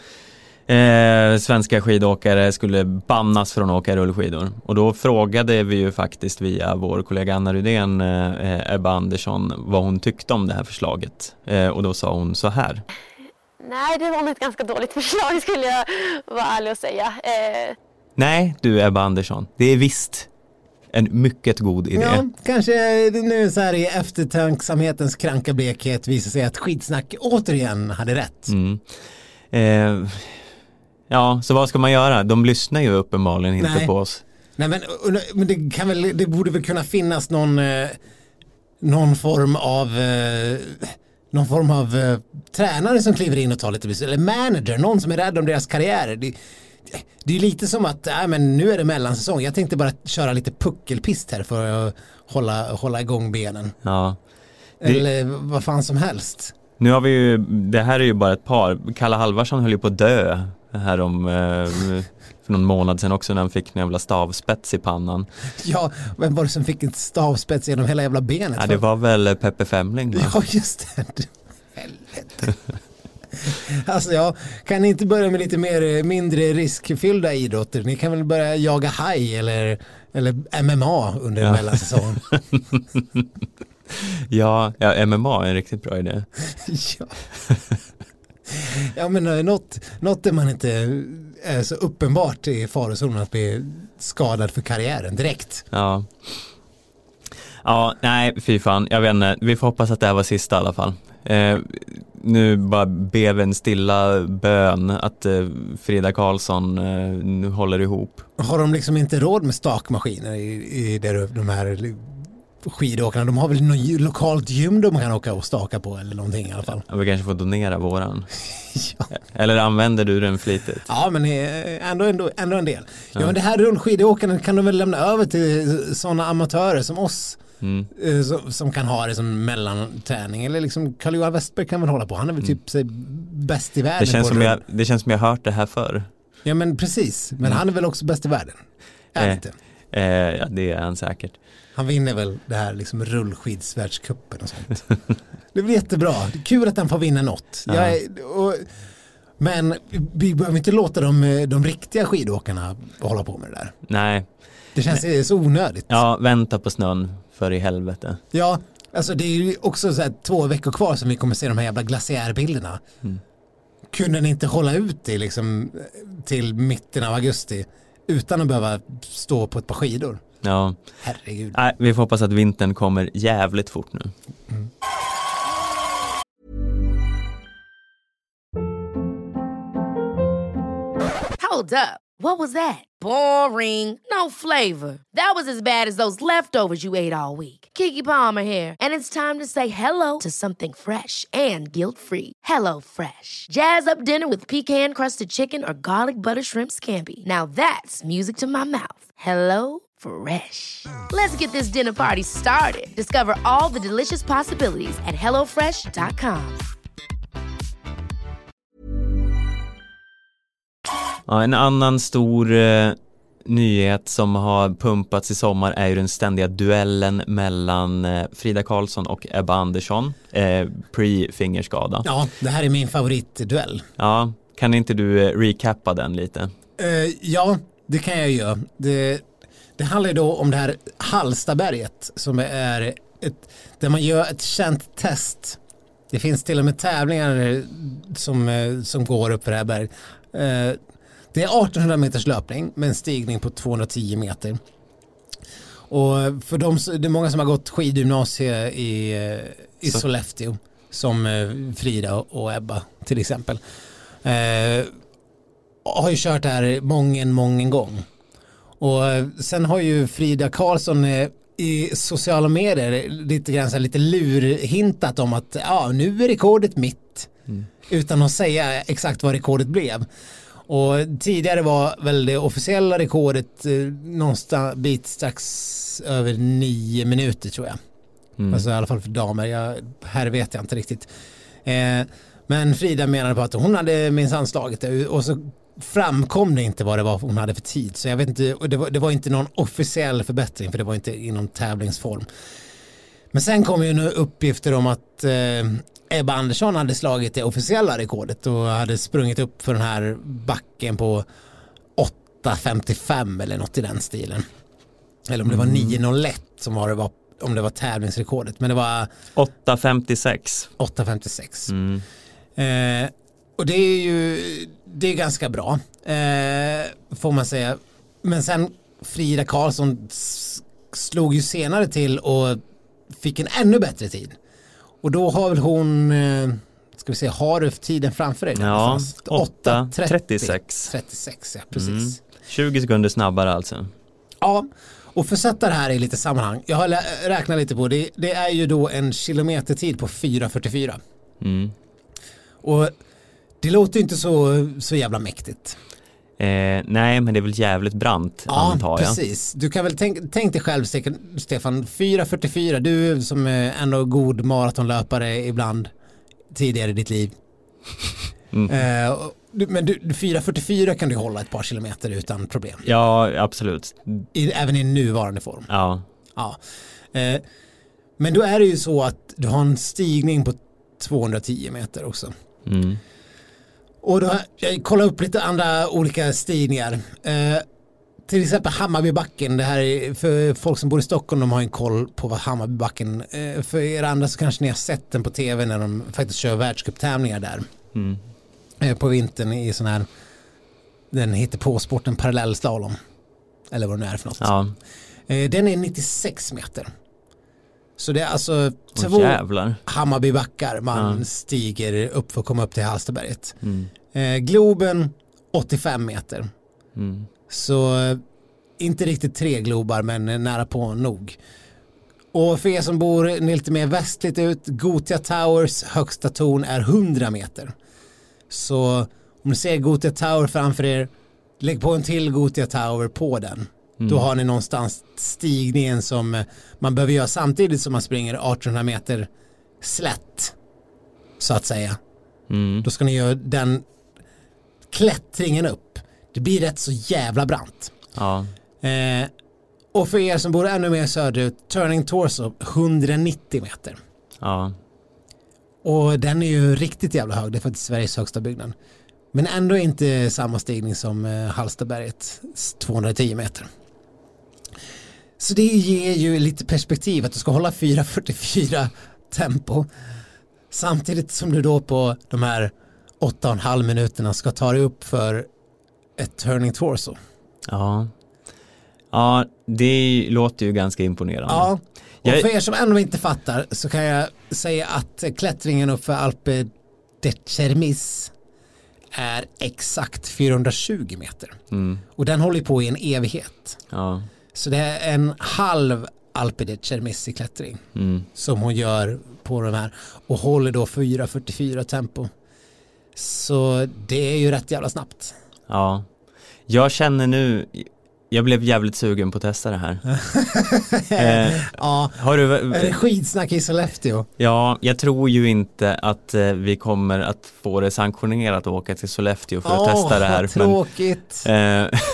eh, svenska skidåkare skulle bannas från att åka rullskidor. Och då frågade vi ju faktiskt via vår kollega Anna Rydén, eh, Ebba Andersson, vad hon tyckte om det här förslaget. Eh, och då sa hon så här. Nej, det var nog ett ganska dåligt förslag skulle jag vara ärlig och säga. Eh... Nej, du Ebba Andersson, det är visst en mycket god idé. Ja, kanske nu så här i eftertanksamhetens kranka blekhet visar sig att Skidsnack återigen hade rätt. Mm. Eh, ja, så vad ska man göra? De lyssnar ju uppenbarligen inte Nej. på oss. Nej, men, men det, kan väl, det borde väl kunna finnas någon, eh, någon form av... Eh, någon form av eh, tränare som kliver in och tar lite beslut, eller manager, någon som är rädd om deras karriärer. Det, det är lite som att äh, men nu är det mellansäsong. Jag tänkte bara köra lite puckelpist här för att hålla, hålla igång benen. Ja. Det... Eller vad fan som helst. Nu har vi ju, det här är ju bara ett par. Kalle Halvarsson höll ju på att dö här om eh, för någon månad sedan också när han fick en jävla stavspets i pannan. Ja, vem var det som fick en stavspets genom hela jävla benet? Ja, det var väl Peppe Femling. Va? Ja, just det. Helvete. Alltså jag kan ni inte börja med lite mer mindre riskfyllda idrotter. Ni kan väl börja jaga haj eller, eller M M A under ja. mellansäsongen. ja, ja, M M A är en riktigt bra idé. ja. ja, men något, något där man inte är så uppenbart i farozonen att bli skadad för karriären direkt. Ja. Ja, nej, fy fan. Jag vet inte. Vi får hoppas att det här var sista i alla fall. Eh, nu bara ber vi en stilla bön att eh, Frida Karlsson eh, nu håller ihop. Har de liksom inte råd med stakmaskiner i, i där, de här skidåkarna? De har väl något lokalt gym de kan åka och staka på eller någonting i alla fall. Ja, vi kanske får donera våran. ja. Eller använder du den flitigt? Ja, men ändå, ändå, ändå en del. Ja, ja men det här rullskidåkarna kan de väl lämna över till sådana amatörer som oss. Mm. Som, som kan ha det som mellanträning. Eller liksom Carl-Johan Westberg kan väl hålla på. Han är väl typ sig bäst i världen. Det känns, som jag, det känns som jag har hört det här förr. Ja men precis. Men mm. han är väl också bäst i världen. Är eh, inte? Eh, ja det är han säkert. Han vinner väl det här liksom rullskidsvärldscupen och sånt. Det blir jättebra. Det är kul att han får vinna något. Ja. Jag är, och, men vi behöver inte låta de, de riktiga skidåkarna hålla på med det där. Nej. Det känns Nej. så onödigt. Ja, vänta på snön för i helvete. Ja, alltså det är ju också så här två veckor kvar som vi kommer se de här jävla glaciärbilderna. Mm. Kunde ni inte hålla ut det liksom till mitten av augusti utan att behöva stå på ett par skidor? Ja. Herregud. Nej, vi får hoppas att vintern kommer jävligt fort nu. Mm. Hold up. What was that? Boring. No flavor. That was as bad as those leftovers you ate all week. Keke Palmer here, and it's time to say hello to something fresh and guilt-free. Hello Fresh. Jazz up dinner with pecan-crusted chicken or garlic butter shrimp scampi. Now that's music to my mouth. Hello Fresh. Let's get this dinner party started. Discover all the delicious possibilities at hello fresh dot com. Ja, en annan stor eh, nyhet som har pumpats i sommar är ju den ständiga duellen mellan eh, Frida Karlsson och Ebba Andersson, eh, pre-fingerskada. Ja, det här är min favoritduell. Ja, kan inte du eh, recappa den lite? Uh, ja, det kan jag göra. Det, det handlar ju då om det här Hallstaberget som är ett, där man gör ett känt test. Det finns till och med tävlingar som, som går upp för det här berget. Uh, Det är artonhundra meters löpning med en stigning på tvåhundratio meter. Och för dem, det är många som har gått skidgymnasie i, i Sollefteå som Frida och Ebba till exempel. Eh, har ju kört det här mången, mången gång. Och sen har ju Frida Karlsson i sociala medier lite grann så här, lite lurhintat om att ja, nu är rekordet mitt. Mm. Utan att säga exakt vad rekordet blev. Och tidigare var väl det officiella rekordet eh, någonstans bit strax över nio minuter tror jag. Mm. Alltså i alla fall för damer. Jag, här vet jag inte riktigt. Eh, men Frida menade på att hon hade minsann slagit det och så framkom det inte vad det var hon hade för tid. Så jag vet inte, det var, det var inte någon officiell förbättring för det var inte inom tävlingsform. Men sen kom ju nu uppgifter om att eh, Ebba Andersson hade slagit det officiella rekordet och hade sprungit upp för den här backen på åtta femtiofem eller något i den stilen. Eller om det var nio noll ett som var det var, om det var tävlingsrekordet. Men det var åtta femtiosex. åtta femtiosex. Mm. Eh, och det är ju det är ganska bra eh, får man säga. Men sen Frida Karlsson slog ju senare till och fick en ännu bättre tid. Och då har väl hon, ska vi se, har du tiden framför dig? Ja, åtta trettiosex. trettiosex, ja, precis. Mm. tjugo sekunder snabbare alltså. Ja, och för att sätta det här i lite sammanhang. Jag har räknat lite på det. Det är ju då en kilometertid på fyra fyrtiofyra. Mm. Och det låter ju inte så, så jävla mäktigt. Eh, nej, men det är väl jävligt brant, Ja, antar jag. precis. Du kan väl tänk, tänk dig själv, Stefan, fyra fyrtiofyra, du som är ändå god maratonlöpare ibland tidigare i ditt liv. Mm. Eh, men du, fyra fyrtiofyra kan du hålla ett par kilometer utan problem. Ja, absolut. I, även i nuvarande form. Ja. Ja. Eh, men då är det ju så att du har en stigning på tvåhundratio meter också. Mm. Och då, jag kollar upp lite andra olika stigningar. Eh, till exempel Hammarbybacken. Det här är för folk som bor i Stockholm, de har en koll på vad Hammarbybacken. Eh, för er andra så kanske ni har sett den på tv när de faktiskt kör världscuptävlingar där. Mm. Eh, på vintern i sån här, den heter på sporten parallellslalom. Eller vad det nu är för något. Ja. Eh, den är nittiosex meter. Så det är alltså två oh, Hammarbybackar man ja. stiger upp för att komma upp till Hallstaberget. Mm. Eh, Globen åttiofem meter. Mm. Så eh, inte riktigt tre globar men nära på nog. Och för er som bor lite mer västligt ut, Gothia Towers högsta torn är hundra meter. Så om ni ser Gothia Tower framför er, lägg på en till Gothia Tower på den. Mm. Då har ni någonstans stigningen som man behöver göra samtidigt som man springer artonhundra meter slätt, så att säga. Mm. Då ska ni göra den klättringen upp. Det blir rätt så jävla brant. Ja. Eh, och för er som bor ännu mer söderut, Turning Torso hundranittio meter. Ja. Och den är ju riktigt jävla hög. Det är faktiskt Sveriges högsta byggnad. Men ändå inte samma stigning som eh, Hallstaberget, tvåhundratio meter. Så det ger ju lite perspektiv att du ska hålla fyra fyrtiofyra tempo samtidigt som du då på de här åtta och en halv minuterna ska ta dig upp för ett Turning Torso. Ja. Ja, det låter ju ganska imponerande. Ja, och jag... för er som ändå inte fattar så kan jag säga att klättringen upp för Alpe d'Cermis är exakt fyrahundratjugo meter. Mm. Och den håller på i en evighet. Ja. Så det är en halv Alpe d'Cermis i klättring mm. som hon gör på de här och håller då fyra fyrtiofyra tempo. Så det är ju rätt jävla snabbt. Ja. Jag känner nu, jag blev jävligt sugen på att testa det här. eh, ja, har du, är det skitsnack i Sollefteå? Ja, jag tror ju inte att eh, vi kommer att få det sanktionerat att åka till Sollefteå för att oh, testa det här. Vad tråkigt. Men, eh,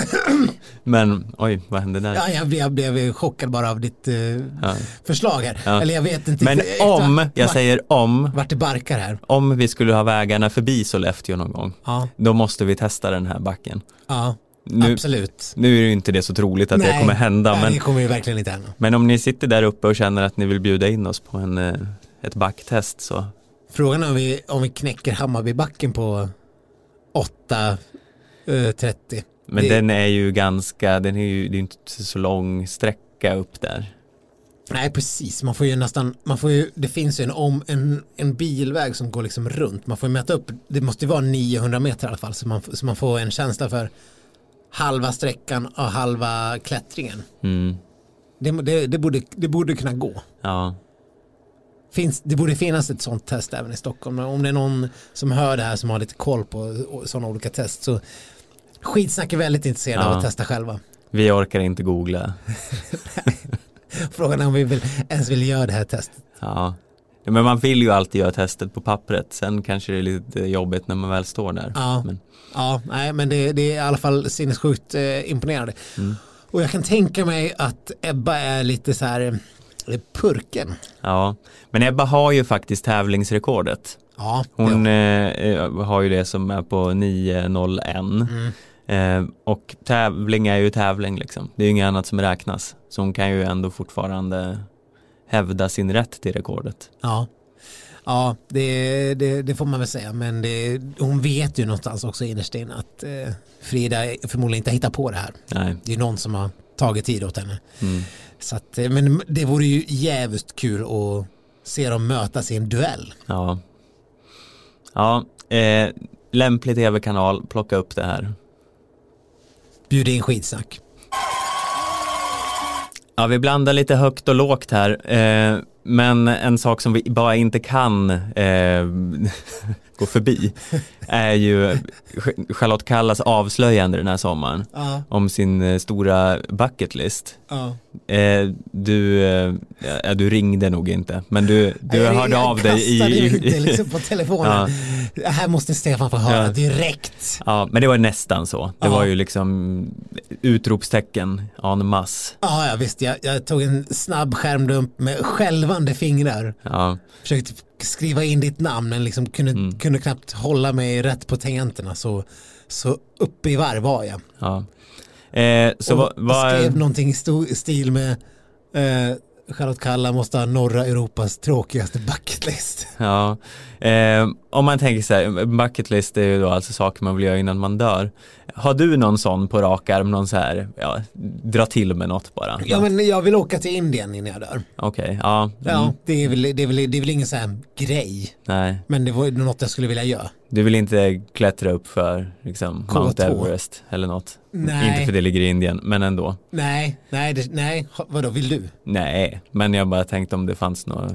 men oj, vad hände där? Ja, jag, blev, jag blev chockad bara av ditt eh, ja. förslag här. Ja. Eller jag vet inte. Men inte, om, vart, jag säger om. Vart det barkar här. Om vi skulle ha vägarna förbi Sollefteå någon gång. Ja. Då måste vi testa den här backen. Ja. Nu, Absolut. Nu är det ju inte det så troligt att nej, det kommer hända. Nej, men, det kommer ju verkligen inte hända. Men om ni sitter där uppe och känner att ni vill bjuda in oss på en, ett backtest så. Frågan är om vi, om vi knäcker Hammarbybacken på åtta trettio. Men det, den är ju ganska, den är ju, det är inte så lång sträcka upp där. Nej, precis. Man får ju nästan, man får ju, det finns ju en, om, en, en bilväg som går liksom runt. Man får ju mäta upp, det måste ju vara niohundra meter i alla fall så man, så man får en känsla för halva sträckan och halva klättringen. Mm. Det, det, det, borde, det borde kunna gå. Ja. Finns, det borde finnas ett sånt test även i Stockholm. Men om det är någon som hör det här som har lite koll på sådana olika test så skitsnack är väldigt intresserade ja. av att testa själva. Vi orkar inte googla. Frågan är om vi vill, ens vill göra det här testet. Ja. Men man vill ju alltid göra testet på pappret. Sen kanske det är lite jobbigt när man väl står där. Ja, men. ja nej, men det, det är i alla fall sinnessjukt eh, imponerande. Mm. Och jag kan tänka mig att Ebba är lite så här eh, purken. Ja, men Ebba har ju faktiskt tävlingsrekordet. Ja, hon eh, har ju det som är på nio noll ett. Mm. Eh, och tävling är ju tävling liksom. Det är ju inget annat som räknas. Så hon kan ju ändå fortfarande hävda sin rätt till rekordet. Ja, ja det, det, det får man väl säga. Men det, hon vet ju någonstans också innerst inne att eh, Frida förmodligen inte hittar på det här. Nej. Det är ju någon som har tagit tid åt henne. Mm. Så att, men det vore ju jävligt kul att se dem mötas i en duell. Ja, ja eh, lämplig tv-kanal, plocka upp det här. Bjud in skitsnack. Ja, vi blandar lite högt och lågt här. Eh, Men en sak som vi bara inte kan eh, gå förbi är ju Charlotte Kallas avslöjande den här sommaren Ja. om sin eh, stora bucket list. Ja. Eh, du, eh, ja, du ringde nog inte, men du, du jag, hörde jag av dig i... kastade i, inte liksom på telefonen. Ja. Det här måste Stefan få höra Ja. direkt. Ja, men det var nästan så. Det Ja. var ju liksom utropstecken en masse. Ja, ja visst. Jag, jag tog en snabb skärmdump med skälvande fingrar. Ja. Försökte skriva in ditt namn men liksom kunde, Mm. kunde knappt hålla mig rätt på tangenterna. Så, så uppe i varv var jag. Ja. Eh, så och vad... Va, skrev någonting i sto- stil med eh, Charlotte Kalla måste ha norra Europas tråkigaste bucketlist. Ja, eh, om man tänker så här, bucket list är ju då alltså saker man vill göra innan man dör. Har du någon sån på rak arm, någon så här, ja, dra till med något bara? Ja, men jag vill åka till Indien innan jag dör. Okej, okay, ja. Mm. Ja, det är väl, det är väl, det är väl ingen så här grej. Nej. Men det var något jag skulle vilja göra. Du vill inte klättra upp för liksom, K två. Mount Everest eller något? Nej. Inte för det ligger i Indien, men ändå. Nej, nej, det, nej. Vadå, vill du? Nej, men jag bara tänkte om det fanns något,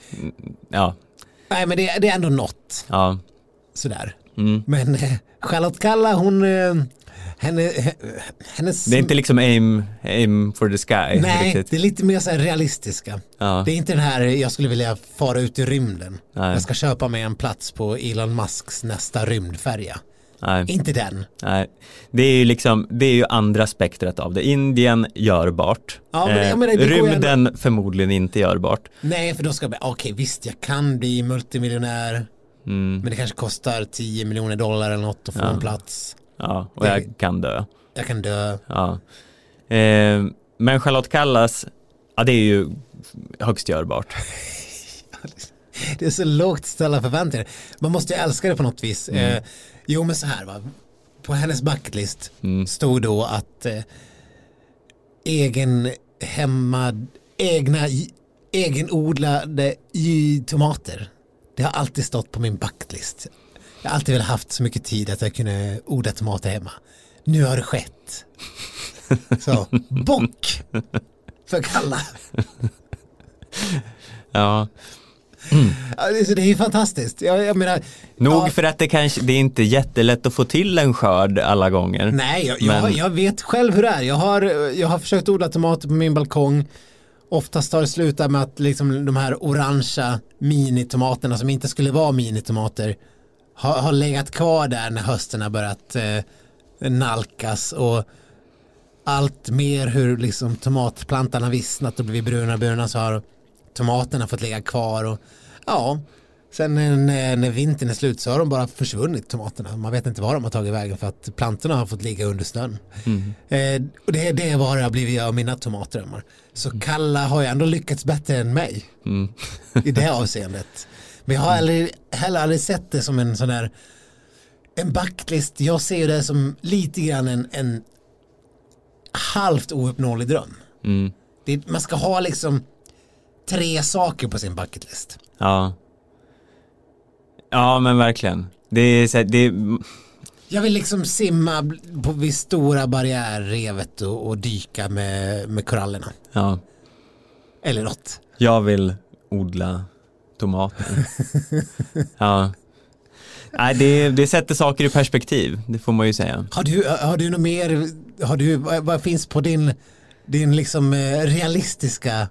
ja. Nej, men det, det är ändå något. Ja. Sådär. Mm. Men eh, Charlotte Kalla, hon... Eh, henne, he, hennes... Det är inte liksom aim, aim for the sky. Nej, riktigt. det är lite mer så här realistiska. Ja. Det är inte den här, jag skulle vilja fara ut i rymden. Nej. Jag ska köpa mig en plats på Elon Musks nästa rymdfärja. Nej. Inte den. Nej, det är ju liksom, det är ju andra spektrat av det. Indien görbart. Ja, men det- eh, men det går ju rymden förmodligen inte görbart. Nej, för då ska jag bara, okej visst jag kan bli multimiljonär. Mm. Men det kanske kostar tio miljoner dollar eller något att få Ja. en plats. Ja, och Det- jag kan dö. Jag kan dö. Ja. Eh, men Charlotte Kallas, ja det är ju högst görbart. Det är så lågt ställa förväntningar. Man måste ju älska det på något vis. Mm. Eh, jo men så här va. På hennes bucketlist Mm. stod då att eh, egen hemmad, egna egenodlade y- tomater. Det har alltid stått på min bucketlist. Jag har alltid väl haft så mycket tid att jag kunde odla tomater hemma. Nu har det skett. Så, bock för Kalla. Ja. Ja, det, det är ju fantastiskt. Jag, jag menar, Nog ja, för att det kanske, det är inte jättelätt att få till en skörd alla gånger. nej, jag, jag, Men- jag vet själv hur det är. Jag har, jag har försökt odla tomater på min balkong. Oftast har det slutat med att liksom de här orangea minitomaterna som inte skulle vara minitomater har, har legat kvar där när hösten har börjat eh, nalkas och allt mer hur liksom tomatplantan har vissnat och blivit bruna bruna så har tomaterna fått ligga kvar och ja, sen när, när vintern är slut så har de bara försvunnit tomaterna. Man vet inte var de har tagit vägen för att plantorna har fått ligga under snön. Mm. Eh, och det, det är vad det har blivit av mina tomatdrömmar. Så Kalla har ju ändå lyckats bättre än mig Mm. i det avseendet. Men jag har aldrig, heller aldrig sett det som en sån där en backlist. Jag ser ju det som lite grann en, en halvt ouppnåelig dröm. Mm. Det, man ska ha liksom tre saker på sin bucketlist. Ja. Ja, men verkligen. Det är så här, det är, Jag vill liksom simma på vid stora barriärrevet och, och dyka med, med korallerna. ja. Eller något. Jag vill odla tomater. Ja. Nej, det, det sätter saker i perspektiv, det får man ju säga. Har du, har du något mer, har du, vad, vad finns på din, din liksom eh, realistiska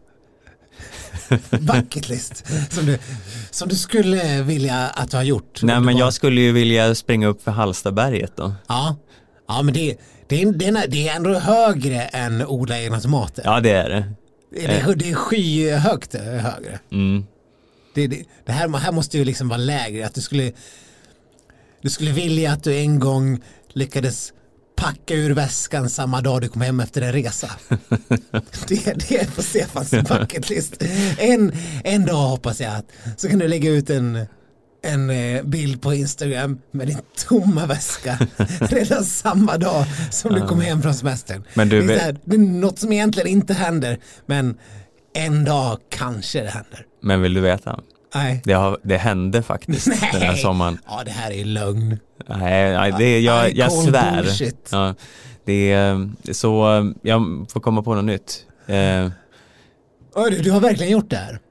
bucketlist som du, som du skulle vilja att du har gjort? Nej, Om men du var- jag skulle ju vilja springa upp för Hallstaberget då. Ja, ja men det, det, är, det, är, det är ändå högre än odla egna tomater. Ja, det är det. Det, är, det är skyhögt högre. Mm. Det, det, det här, här måste ju liksom vara lägre. Att du skulle, du skulle vilja att du en gång lyckades packa ur väskan samma dag du kom hem efter en resa. Det, det är på Stefans bucketlist. En, en dag hoppas jag att så kan du lägga ut en, en eh, bild på Instagram med din tomma väska redan samma dag som du kom hem från semestern. Men du det, är vet- så här, det är något som egentligen inte händer, men en dag kanske det händer. Men vill du veta? Nej. Det, har, det hände faktiskt den här sommaren. Ja, det här är lögn. Nej, nej det, jag, jag Cold svär. bullshit. Ja, det är så jag får komma på något nytt. Eh, Oj, du, du har verkligen gjort det här.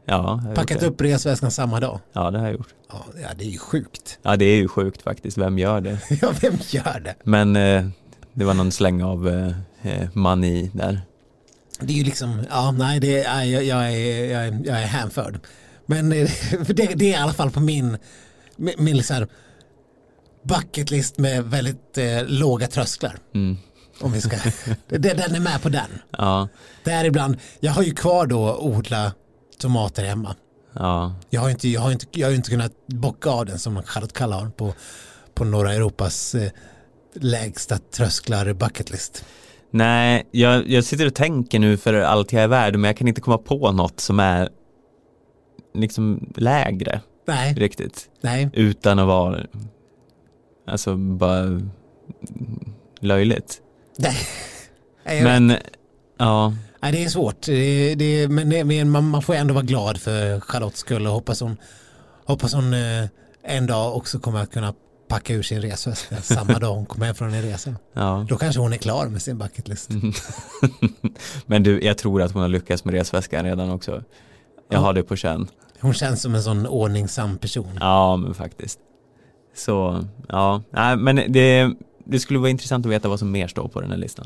Ja, jag Packat upp resväskan samma dag. Ja, det har jag gjort. Ja, ja, det är ju sjukt. Ja, det är ju sjukt faktiskt. Vem gör det? Ja, vem gör det? Men eh, det var någon släng av eh, mani där. Det är ju liksom, ja, nej, det är, jag, jag, är, jag, är, jag är hänförd. Men det, det är i alla fall på min, min, min liksom bucketlist med väldigt eh, låga trösklar. Mm. Om vi ska, det, den är med på den. Ja. Däribland, jag har ju kvar då odla tomater hemma. Ja. Jag har inte, jag har inte, jag har inte kunnat bocka av den som Charlotte Kalla har på, på norra Europas eh, lägsta trösklar bucketlist. Nej, jag, jag sitter och tänker nu för allt jag är värd, men jag kan inte komma på något som är liksom lägre. Nej. Riktigt. Nej. Utan att vara alltså bara löjligt. Nej. Nej, men ja. Nej, det är svårt. Det, det, men men man, man får ändå vara glad för Charlottes skull och hoppas hon, hoppas hon eh, en dag också kommer att kunna packa ur sin resväska samma dag hon kommer hem från en resa. Ja. Då kanske hon är klar med sin bucketlist. Mm. Men du, jag tror att hon har lyckats med resväskan redan också. Jag ja. har det på känn. Hon känns som en sån ordningsam person. Ja, men faktiskt. Så, ja. Nej, men det, det skulle vara intressant att veta vad som mer står på den här listan.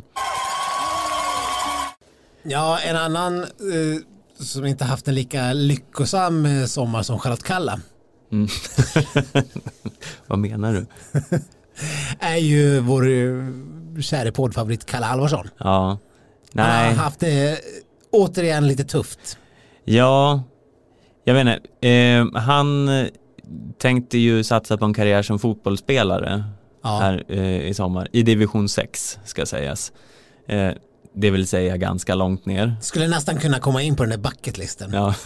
Ja, en annan eh, som inte haft en lika lyckosam eh, sommar som Charlotte Kalla. Mm. Vad menar du? Är ju vår eh, kära poddfavorit Kalle Halvarsson. Ja. Nej. Han har haft det eh, återigen lite tufft. Ja, jag vet inte. Eh, han tänkte ju satsa på en karriär som fotbollsspelare ja. här eh, i sommar. I division sex ska sägas. Eh, det vill säga ganska långt ner. Skulle nästan kunna komma in på den där bucketlisten. Ja.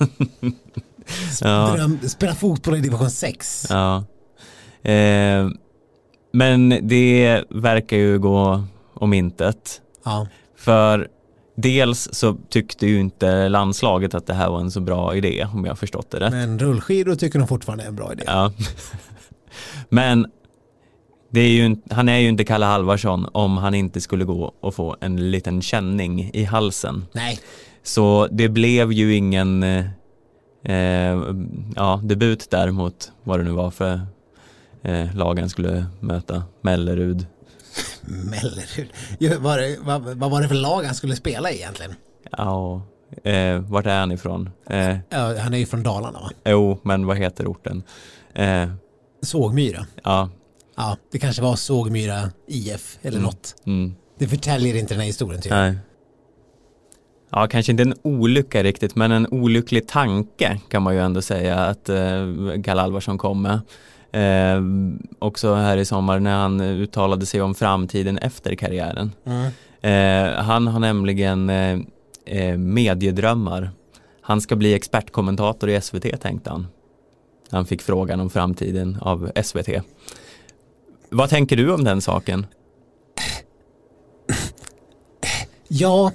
Spela, spela fotboll i division sex. Ja. Eh, men det verkar ju gå om intet. Ja. För dels så tyckte ju inte landslaget att det här var en så bra idé, om jag har förstått det rätt. Men rullskidor tycker de fortfarande är en bra idé. Ja. Men det är ju, han är ju inte Kalle Halvarsson om han inte skulle gå och få en liten känning i halsen. Nej. Så det blev ju ingen eh, ja, debut där mot vad det nu var för eh, lagen skulle möta. Mellerud. Mellerud. Var det, vad, vad var det för lag han skulle spela i egentligen? Ja, eh, vart är han ifrån? Eh, ja, han är ju från Dalarna, va? Jo, men vad heter orten? Eh, Sågmyra. Ja. Ja, det kanske var Sågmyra I F eller mm. något. Mm. Det förtäljer inte den här historien till. Nej. Ja, kanske inte en olycka riktigt, men en olycklig tanke kan man ju ändå säga att eh, Kalle Halvarsson kom med. Eh, också här i sommar när han uttalade sig om framtiden efter karriären. Mm. Eh, han har nämligen eh, eh, mediedrömmar. Han ska bli expertkommentator i S V T, tänkte han. Han fick frågan om framtiden av S V T. Vad tänker du om den saken? Ja,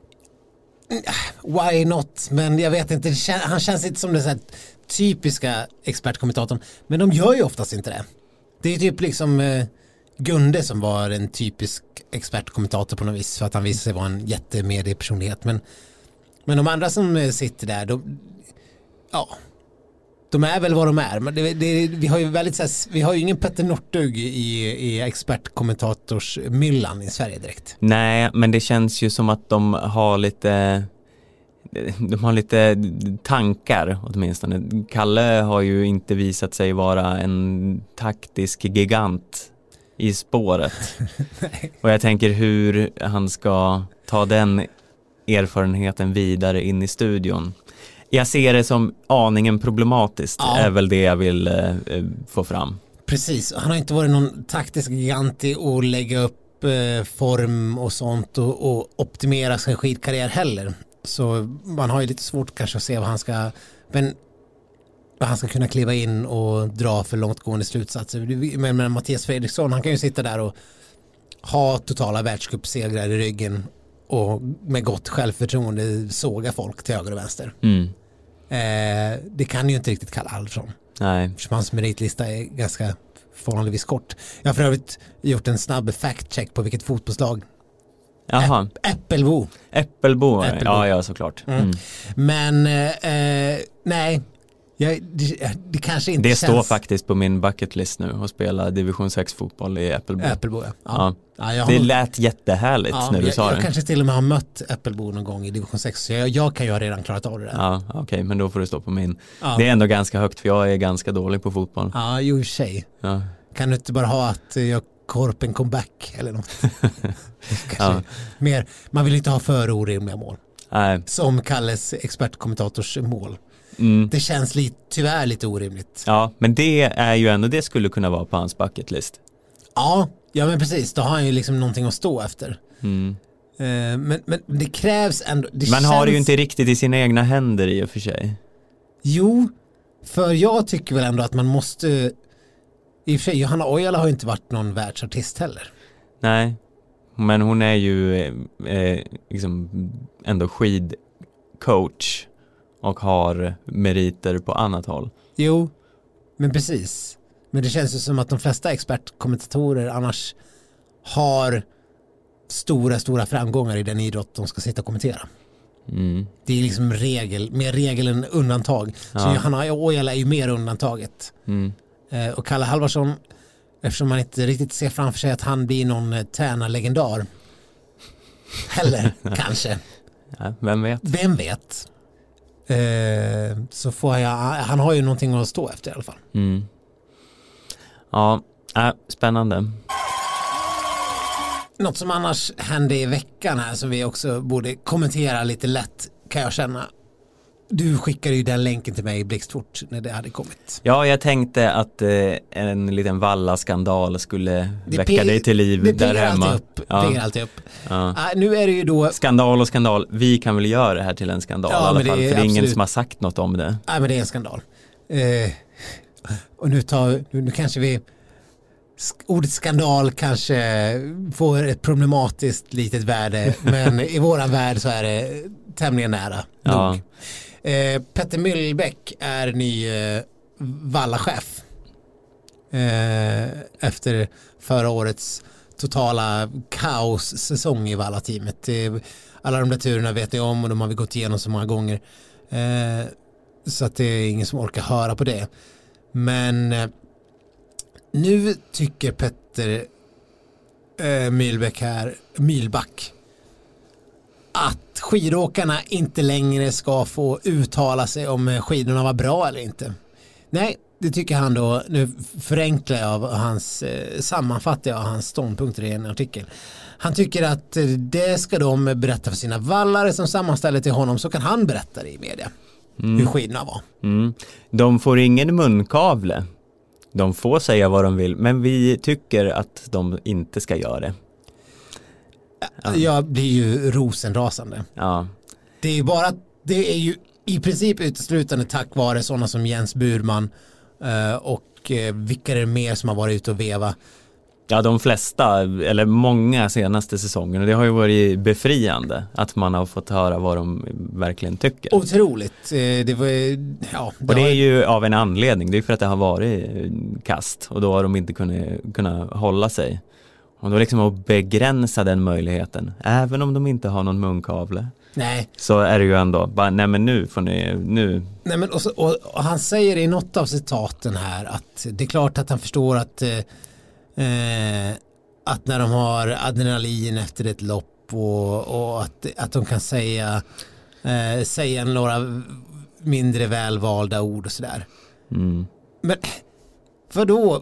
why not? Men jag vet inte, han känns inte som den så här typiska expertkommentatorn. Men de gör ju oftast inte det. Det är typ liksom eh, Gunde som var en typisk expertkommentator på något vis, för att han visade sig vara en jättemediepersonlighet. Men, men de andra som eh, sitter där, de, ja, de är väl vad de är. Men det, det, vi har ju väldigt så här, vi har ju ingen Petter Northug i, i expertkommentatorsmyllan i Sverige direkt. Nej, men det känns ju som att de har lite de har lite tankar åtminstone. Kalle har ju inte visat sig vara en taktisk gigant i spåret. Och jag tänker hur han ska ta den erfarenheten vidare in i studion. Jag ser det som aningen problematiskt, ja. Är väl det jag vill eh, få fram. Precis, han har inte varit någon taktisk gigant i att lägga upp eh, form och sånt och, och optimera sin skidkarriär heller. Så man har ju lite svårt kanske att se vad han ska, men vad han ska kunna kliva in och dra för långtgående slutsatser. Men, men Mattias Fredriksson, han kan ju sitta där och ha totala världscupsegrar i ryggen och med gott självförtroende såga folk till höger och vänster. Mm. Eh, det kan ju inte riktigt Kalle Halvarsson. Nej. För hans meritlista är ganska förhållandevis kort. Jag har för övrigt gjort en snabb fact-check på vilket fotbollslag Jaha. Äpp- Äppelbo. Äppelbo, Äppelbo. ja, ja såklart. Mm. Mm. Men eh, nej, jag, det, det kanske inte Det känns... står faktiskt på min bucket list nu att spela division sex fotboll i Äppelbo. Äppelbo, ja. Ja. Ja, jag har... Det lät jättehärligt ja, när du jag, sa jag det. kanske till och med har mött Äppelbo någon gång i division sex, så jag, jag kan ju ha redan klarat av det där. Ja, okej, okay, men då får du stå på min. Ja. Det är ändå ganska högt för jag är ganska dålig på fotboll. Ja, ju i och för sig. Ja. Kan du inte bara ha att jag korpen comeback eller något? Kanske Ja. mer. Man vill inte ha för orimliga mål. Nej. Som Kalles expertkommentators mål. Mm. Det känns lite, tyvärr lite orimligt. Ja, men det är ju ändå, det skulle kunna vara på hans bucket list. Ja, ja men precis. Då har han ju liksom någonting att stå efter. Mm. Uh, men, men det krävs ändå... Det Man känns... har det ju inte riktigt i sina egna händer i och för sig. Jo, för jag tycker väl ändå att man måste... I och för sig, Johanna Ojala har ju inte varit någon världsartist heller. Nej, men hon är ju eh, liksom ändå skidcoach och har meriter på annat håll. Jo, men precis. Men det känns ju som att de flesta expertkommentatorer annars har stora, stora framgångar i den idrott de ska sitta och kommentera. Mm. Det är liksom regel, mer regel än undantag. Så Ja. Johanna Ojala är ju mer undantaget. Mm. Eh, och Kalle Halvarsson, eftersom man inte riktigt ser framför sig att han blir någon eh, tränarlegendar. Heller, kanske. Ja, vem vet? Vem vet? Eh, så får jag, han har ju någonting att stå efter i alla fall. Mm. Ja, äh, spännande. Något som annars hände i veckan här som vi också borde kommentera lite lätt, kan jag känna. Du skickade ju den länken till mig blixtfort när det hade kommit. Ja, jag tänkte att eh, en liten Valla-skandal skulle Det väcka pig- dig till liv det där piggar hemma. alltid upp. Ja. Piggar alltid upp. Ja. Ah, nu är det ju då... Skandal och skandal, vi kan väl göra det här till en skandal Ja, i alla men det fall, är för det är ingen absolut- som har sagt något om det. Nej, men det är en skandal. Eh, och nu, tar, nu, nu kanske vi... sk- Ordet skandal kanske får ett problematiskt litet värde, men i våran värld så är det tämligen nära. Ja. Nog. Eh, Petter Myllbäck är ny eh, Valla-chef. Eh, efter förra årets totala kaos-säsong i Valla-teamet. Eh, alla de där turerna vet jag om och de har vi gått igenom så många gånger. Eh, så att det är ingen som orkar höra på det. Men eh, nu tycker Petter eh, Myllbäck här, Myllback, att skidåkarna inte längre ska få uttala sig om skidorna var bra eller inte. Nej, det tycker han då. Nu förenklar jag av hans, eh, sammanfattar jag hans ståndpunkter i en artikel. Han tycker att eh, det ska de berätta för sina vallare som sammanställer till honom, så kan han berätta det i media. Mm. Hur skidorna var. Mm. De får ingen munkavle. De får säga vad de vill, men vi tycker att de inte ska göra det. Ja. Jag blir ju rosenrasande. Ja. Det är ju bara, det är ju i princip uteslutande tack vare sådana som Jens Burman eh, och eh, vilka är det mer som har varit ute och veva. Ja, de flesta, eller många senaste säsongerna, det har ju varit befriande att man har fått höra vad de verkligen tycker. Otroligt. Eh, det var, ja, och det har, är ju av en anledning, det är för att det har varit kast och då har de inte kunnat, kunnat hålla sig. Och då liksom att begränsa den möjligheten, även om de inte har någon munkavle. Nej. Så är det ju ändå, bara, nej men nu får ni, nu. Nej, men och, så, och, och han säger i något av citaten här att det är klart att han förstår att eh, eh, att när de har adrenalin efter ett lopp och, och att, att de kan säga eh, säga några mindre välvalda ord och sådär. Mm. Men för då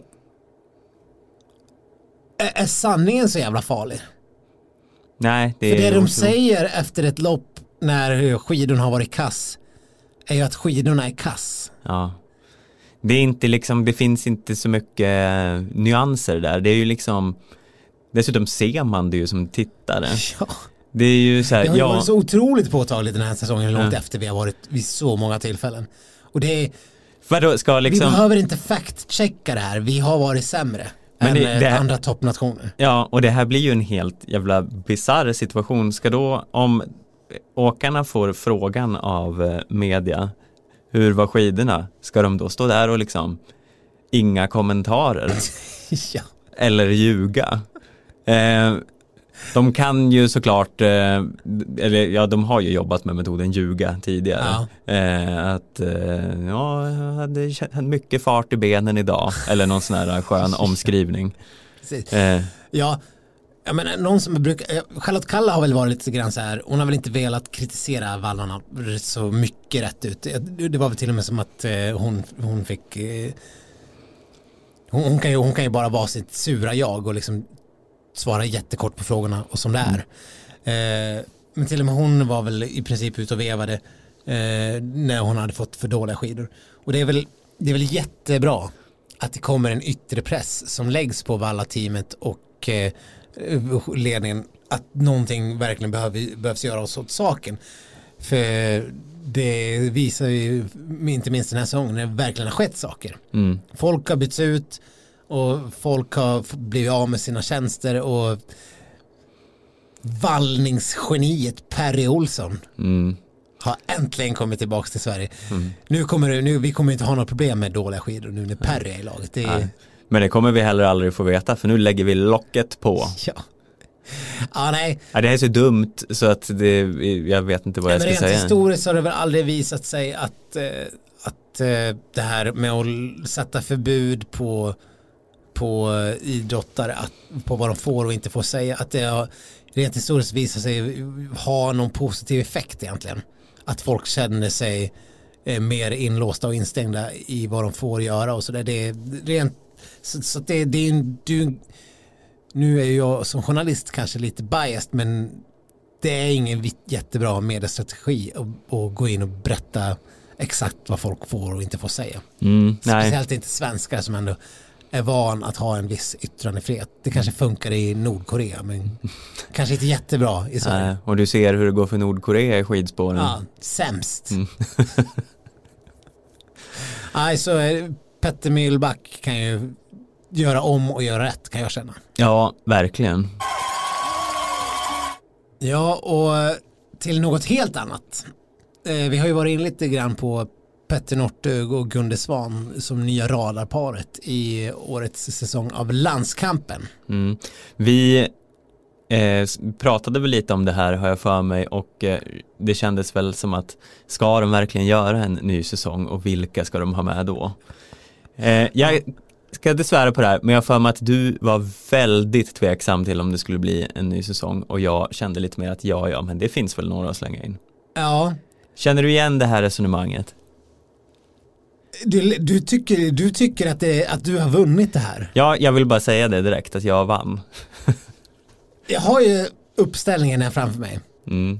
är, är sanningen så jävla farlig? Nej, det För är det de också... säger efter ett lopp när skidorna har varit kass är ju att skidorna är kass. Ja. Det är inte liksom, det finns inte så mycket nyanser där. Det är ju liksom, dessutom ser man det ju som tittare. Ja. Det är ju så här, Det har ju ja. varit så otroligt påtagligt den här säsongen långt Ja. efter vi har varit vid så många tillfällen. Och det är, Vadå, ska liksom... vi behöver inte fact-checka det här. Vi har varit sämre Men än det- det här- andra toppnationer. Ja, och det här blir ju en helt jävla bizarr situation. Ska då, om åkarna får frågan av eh, media, hur var skidorna? Ska de då stå där och liksom inga kommentarer? Ja. Eller ljuga? Eh, De kan ju såklart, eh, eller ja, de har ju jobbat med metoden ljuga tidigare. Ja. Eh, att eh, ja, jag hade mycket fart i benen idag, eller någon sån här skön omskrivning. Eh. Ja, jag menar, någon som brukar, Charlotte Kalla har väl varit lite grann så här, hon har väl inte velat kritisera vallarna så mycket rätt ut. Det var väl till och med som att eh, hon, hon fick, eh, hon, hon, kan ju, hon kan ju bara vara sitt sura jag och liksom svara jättekort på frågorna och som det är. Mm. Eh, men till och med hon var väl i princip ute och vevade eh, när hon hade fått för dåliga skidor. Och det är väl, det är väl jättebra att det kommer en yttre press som läggs på Valla-teamet och eh, ledningen, att någonting verkligen behöver, behövs göras åt saken. För det visar ju inte minst den här säsongen när det verkligen har skett saker. Mm. Folk har bytts ut och folk har blivit av med sina tjänster och vallningsgeniet Perry Olsson mm. har äntligen kommit tillbaka till Sverige. Mm. Nu kommer det, nu, vi kommer inte ha några problem med dåliga skidor nu när Perry är i laget. Det är... Men det kommer vi heller aldrig få veta, för nu lägger vi locket på. Ja. Ah, nej. Ja, det här är så dumt så att det, jag vet inte vad jag men ska säga. Rent historiskt har det väl aldrig visat sig att, eh, att eh, det här med att sätta förbud på, på idrottare att, på vad de får och inte får säga, att det har rent historiskt visat sig ha någon positiv effekt egentligen. Att folk känner sig eh, mer inlåsta och instängda i vad de får göra och så där. Det är rent så, så det, det är en du nu är jag som journalist kanske lite biased, men det är ingen jättebra mediestrategi att, att gå in och berätta exakt vad folk får och inte får säga. Mm, Speciellt inte svenskar som ändå är van att ha en viss yttrandefrihet. Det kanske funkar i Nordkorea, men kanske inte jättebra i Sverige. Nej, och du ser hur det går för Nordkorea i skidspåren. Ja, sämst. Mm. Nej, så Petter Mühlback kan ju göra om och göra rätt, kan jag känna. Ja, verkligen. Ja, och till något helt annat. Eh, vi har ju varit in lite grann på Petter Northug och Gunde Svan som nya radarparet i årets säsong av Landskampen. Mm. Vi eh, pratade väl lite om det här, har jag för mig, och eh, det kändes väl som att ska de verkligen göra en ny säsong och vilka ska de ha med då? Eh, jag ska dessvärre på det här, men jag för mig att du var väldigt tveksam till om det skulle bli en ny säsong, och jag kände lite mer att ja, ja, men det finns väl några att slänga in. Ja. Känner du igen det här resonemanget? Du, du, tycker, du tycker att, det, att du har vunnit det här? Ja, jag vill bara säga det direkt, att jag vann. Jag har ju uppställningen här framför mig. Mm.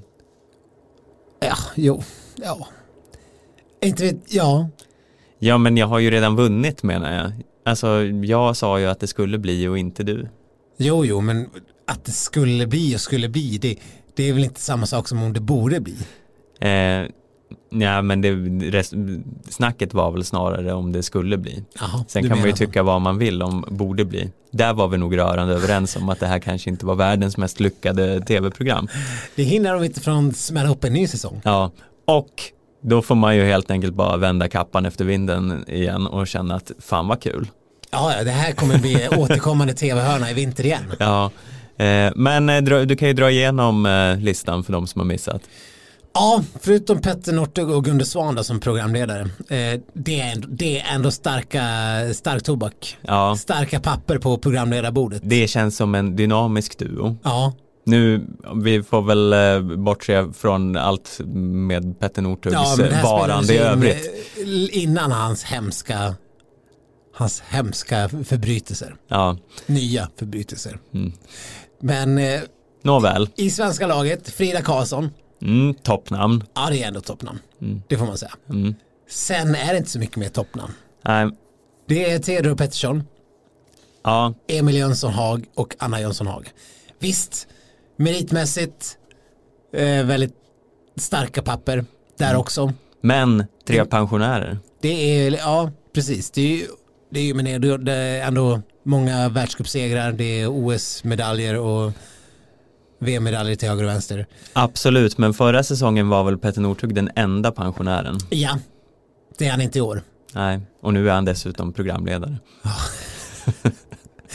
Ja, jo, ja. Inte vet, ja. Ja, men jag har ju redan vunnit, menar jag. Alltså, jag sa ju att det skulle bli och inte du. Jo, jo, men att det skulle bli och skulle bli, det, det är väl inte samma sak som om det borde bli? Eh, ja, men det, rest, snacket var väl snarare om det skulle bli. Aha, sen kan man ju tycka vad man vill om borde bli. Där var vi nog rörande överens om att det här kanske inte var världens mest lyckade tv-program. Det hindrar de inte från att smälla upp en ny säsong. Ja, och då får man ju helt enkelt bara vända kappan efter vinden igen och känna att fan vad kul. Ja, det här kommer bli återkommande tv-hörna i vinter igen. Ja, eh, men eh, du kan ju dra igenom eh, listan för de som har missat. Ja, förutom Petter Northug och Gunde Svan som programledare. Eh, det, är ändå, det är ändå starka, stark tobak. Ja. Starka papper på programledarbordet. Det känns som en dynamisk duo. Ja. Nu, vi får väl eh, bortse från allt med Petter Northugs ja, varande i övrigt. Innan hans hemska hans hemska förbrytelser. Ja. Nya förbrytelser. Mm. Men eh, Nåväl. I svenska laget, Frida Karlsson. Mm, toppnamn. Ja, det är ändå toppnamn. Mm. Det får man säga. Mm. Sen är det inte så mycket mer toppnamn. Nej. Det är Theodor Pettersson. Ja. Emil Jönsson Hag och Anna Jönsson Hag. Visst, meritmässigt eh, väldigt starka papper där mm. också. Men tre pensionärer. Det är, ja, precis. Det är ju, det är ju men det är ändå många världscupsegrar, det är O S-medaljer och V M-medaljer till höger och vänster. Absolut, men förra säsongen var väl Petter Northug den enda pensionären? Ja, det är han inte i år. Nej, och nu är han dessutom programledare.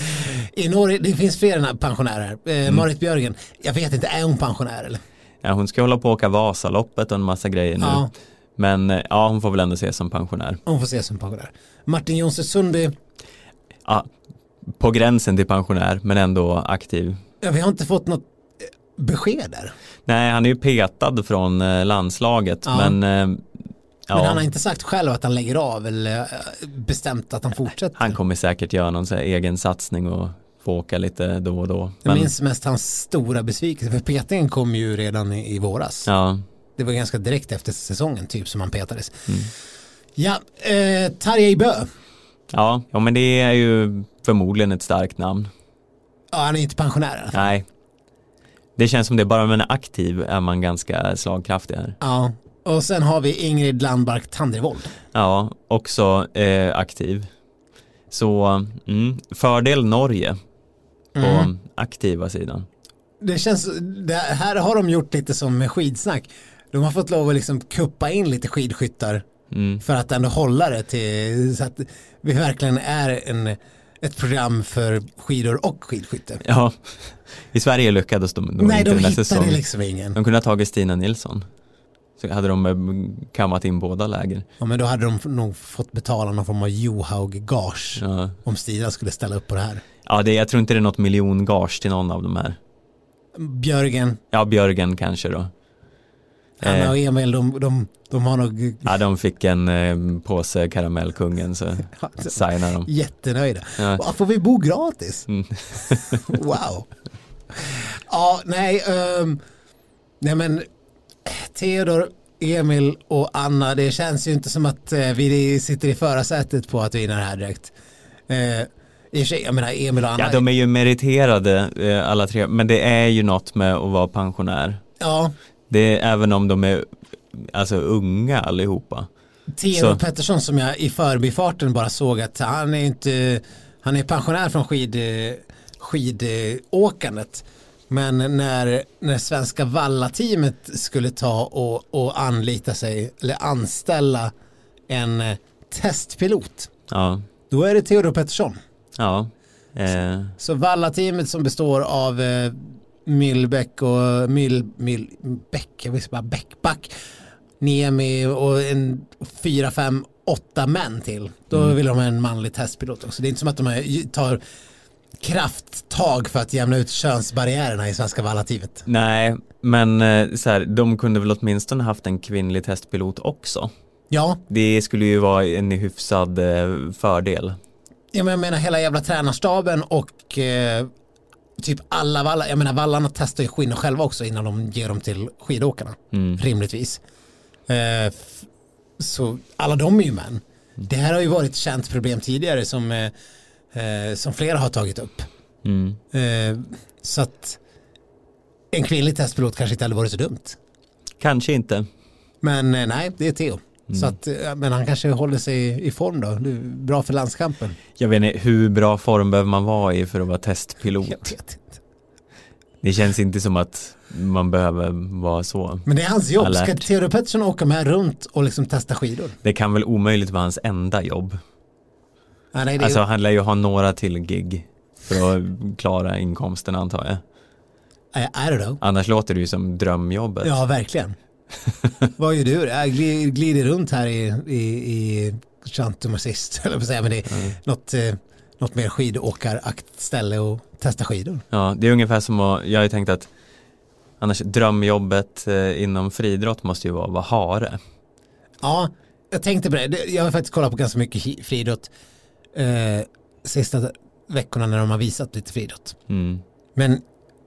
I Norge, det finns fler pensionärer. Eh, Mm. Marit Björgen, jag vet inte, är hon pensionär eller? Ja, hon ska hålla på och åka Vasaloppet och en massa grejer nu. Ja. Men eh, ja, hon får väl ändå ses som pensionär. Hon får ses som pensionär. Martin Jonsson Sundby, Ja, på gränsen till pensionär, men ändå aktiv. ja, vi har inte fått något eh, besked där. Nej, han är ju petad från eh, landslaget, Ja. men eh, ja, Men han har inte sagt själv att han lägger av eller eh, bestämt att han fortsätter. han kommer säkert göra någon så här egen satsning och få åka lite då och då. Jag minns mest hans stora besvikelse, för petningen kom ju redan i, i våras. Ja, Det var ganska direkt efter säsongen typ som han petades. Mm. Ja, eh, Tarjei Bø. ja, ja, men det är ju förmodligen ett starkt namn. Ja, han är inte pensionär i alla fall. Nej, det känns som det, bara man är aktiv är man ganska slagkraftig här. Ja, och sen har vi Ingrid Landmark Tandrevold. Ja, också eh, aktiv. Så mm, fördel Norge på Mm. aktiva sidan. Det känns, det här har de gjort lite som med skidsnack. De har fått lov att liksom kuppa in lite skidskyttar Mm. för att ändå hålla det till så att vi verkligen är en, ett program för skidor och skidskytte. Ja, i Sverige lyckades de då Nej, inte de den här hittade säsongen. liksom ingen. De kunde ha tagit Stina Nilsson. Så hade de eh, kammat in båda läger. Ja, men då hade de nog fått betala någon form av Johaug-gage Ja, om Stina skulle ställa upp på det här. ja det, jag tror inte det är något miljon-gage till någon av de här. Björgen, Ja, Björgen kanske då. Anna och Eh, Emil, de, de, de har nog ja, de fick en eh, påse karamellkungen så signar de. jättenöjda. Ja. Ja, får vi bo gratis? Mm. Wow. Ja, nej. Um, nej men Theodor, Emil och Anna, det känns ju inte som att eh, vi sitter i förarsätet på att vinna det här direkt. Eh, i och för sig, jag menar Emil och Anna. Ja, de är ju meriterade eh, alla tre, men det är ju något med att vara pensionär. Ja, Det är även om de är alltså unga allihopa. Theodor Så. Pettersson som jag i förbifarten bara såg att han är inte, han är pensionär från skid, skidåkandet. Men när, när svenska Valla-teamet skulle ta och, och anlita sig eller anställa en eh, testpilot, Ja, då är det Theodor Pettersson. ja. Eh, Så Valla-teamet som består av eh, Myllbäck och Myll, Myll, Bäck, jag vill säga bara Bäckback, Niemi och en fyra, fem, åtta män till. Då Mm. vill de ha en manlig testpilot också. Det är inte som att de här tar krafttag för att jämna ut könsbarriärerna i svenska Valla-teamet. nej, men eh, så här, de kunde väl åtminstone haft en kvinnlig testpilot också. Ja, Det skulle ju vara en hyfsad eh, fördel. jag menar hela jävla tränarstaben och eh, typ alla Valla, jag menar Vallarna testar ju skidor själva också innan de ger dem till skidåkarna. Mm. Rimligtvis. Eh, f- så alla de är ju män. Det här har ju varit ett känt problem tidigare som, eh, eh, som flera har tagit upp. Mm. Eh, så att en kvinnlig testpilot kanske inte hade varit så dumt. Kanske inte. Men eh, nej, det är Theo. Mm. Så att, eh, men han kanske håller sig i form då. Det är bra för landskampen. Jag vet inte, hur bra form behöver man vara i för att vara testpilot? Jag vet inte. Det känns inte som att man behöver vara så. Men det är hans jobb. Ska Alert. Theodor Pettersson åka med runt och liksom testa skidor? Det kan väl omöjligt vara hans enda jobb. Ja, nej, det är, Alltså han lär ju ha några till gig för att klara inkomsten antar jag. I, I don't know. Annars låter det ju som drömjobbet. Ja, verkligen. Vad gör du? Jag glider, glider runt här i, i, i Chantum Assist, eller vad säga, men det är Mm. något, eh, något mer skidåkarakt ställe och testa skidor. Ja, det är ungefär som att, jag har ju tänkt att annars drömjobbet eh, inom friidrott måste ju vara vad hare. Ja, jag tänkte på det. Det- Jag har faktiskt kollat på ganska mycket hi- friidrott eh, sista veckorna när de har visat lite friidrott. Mm. Men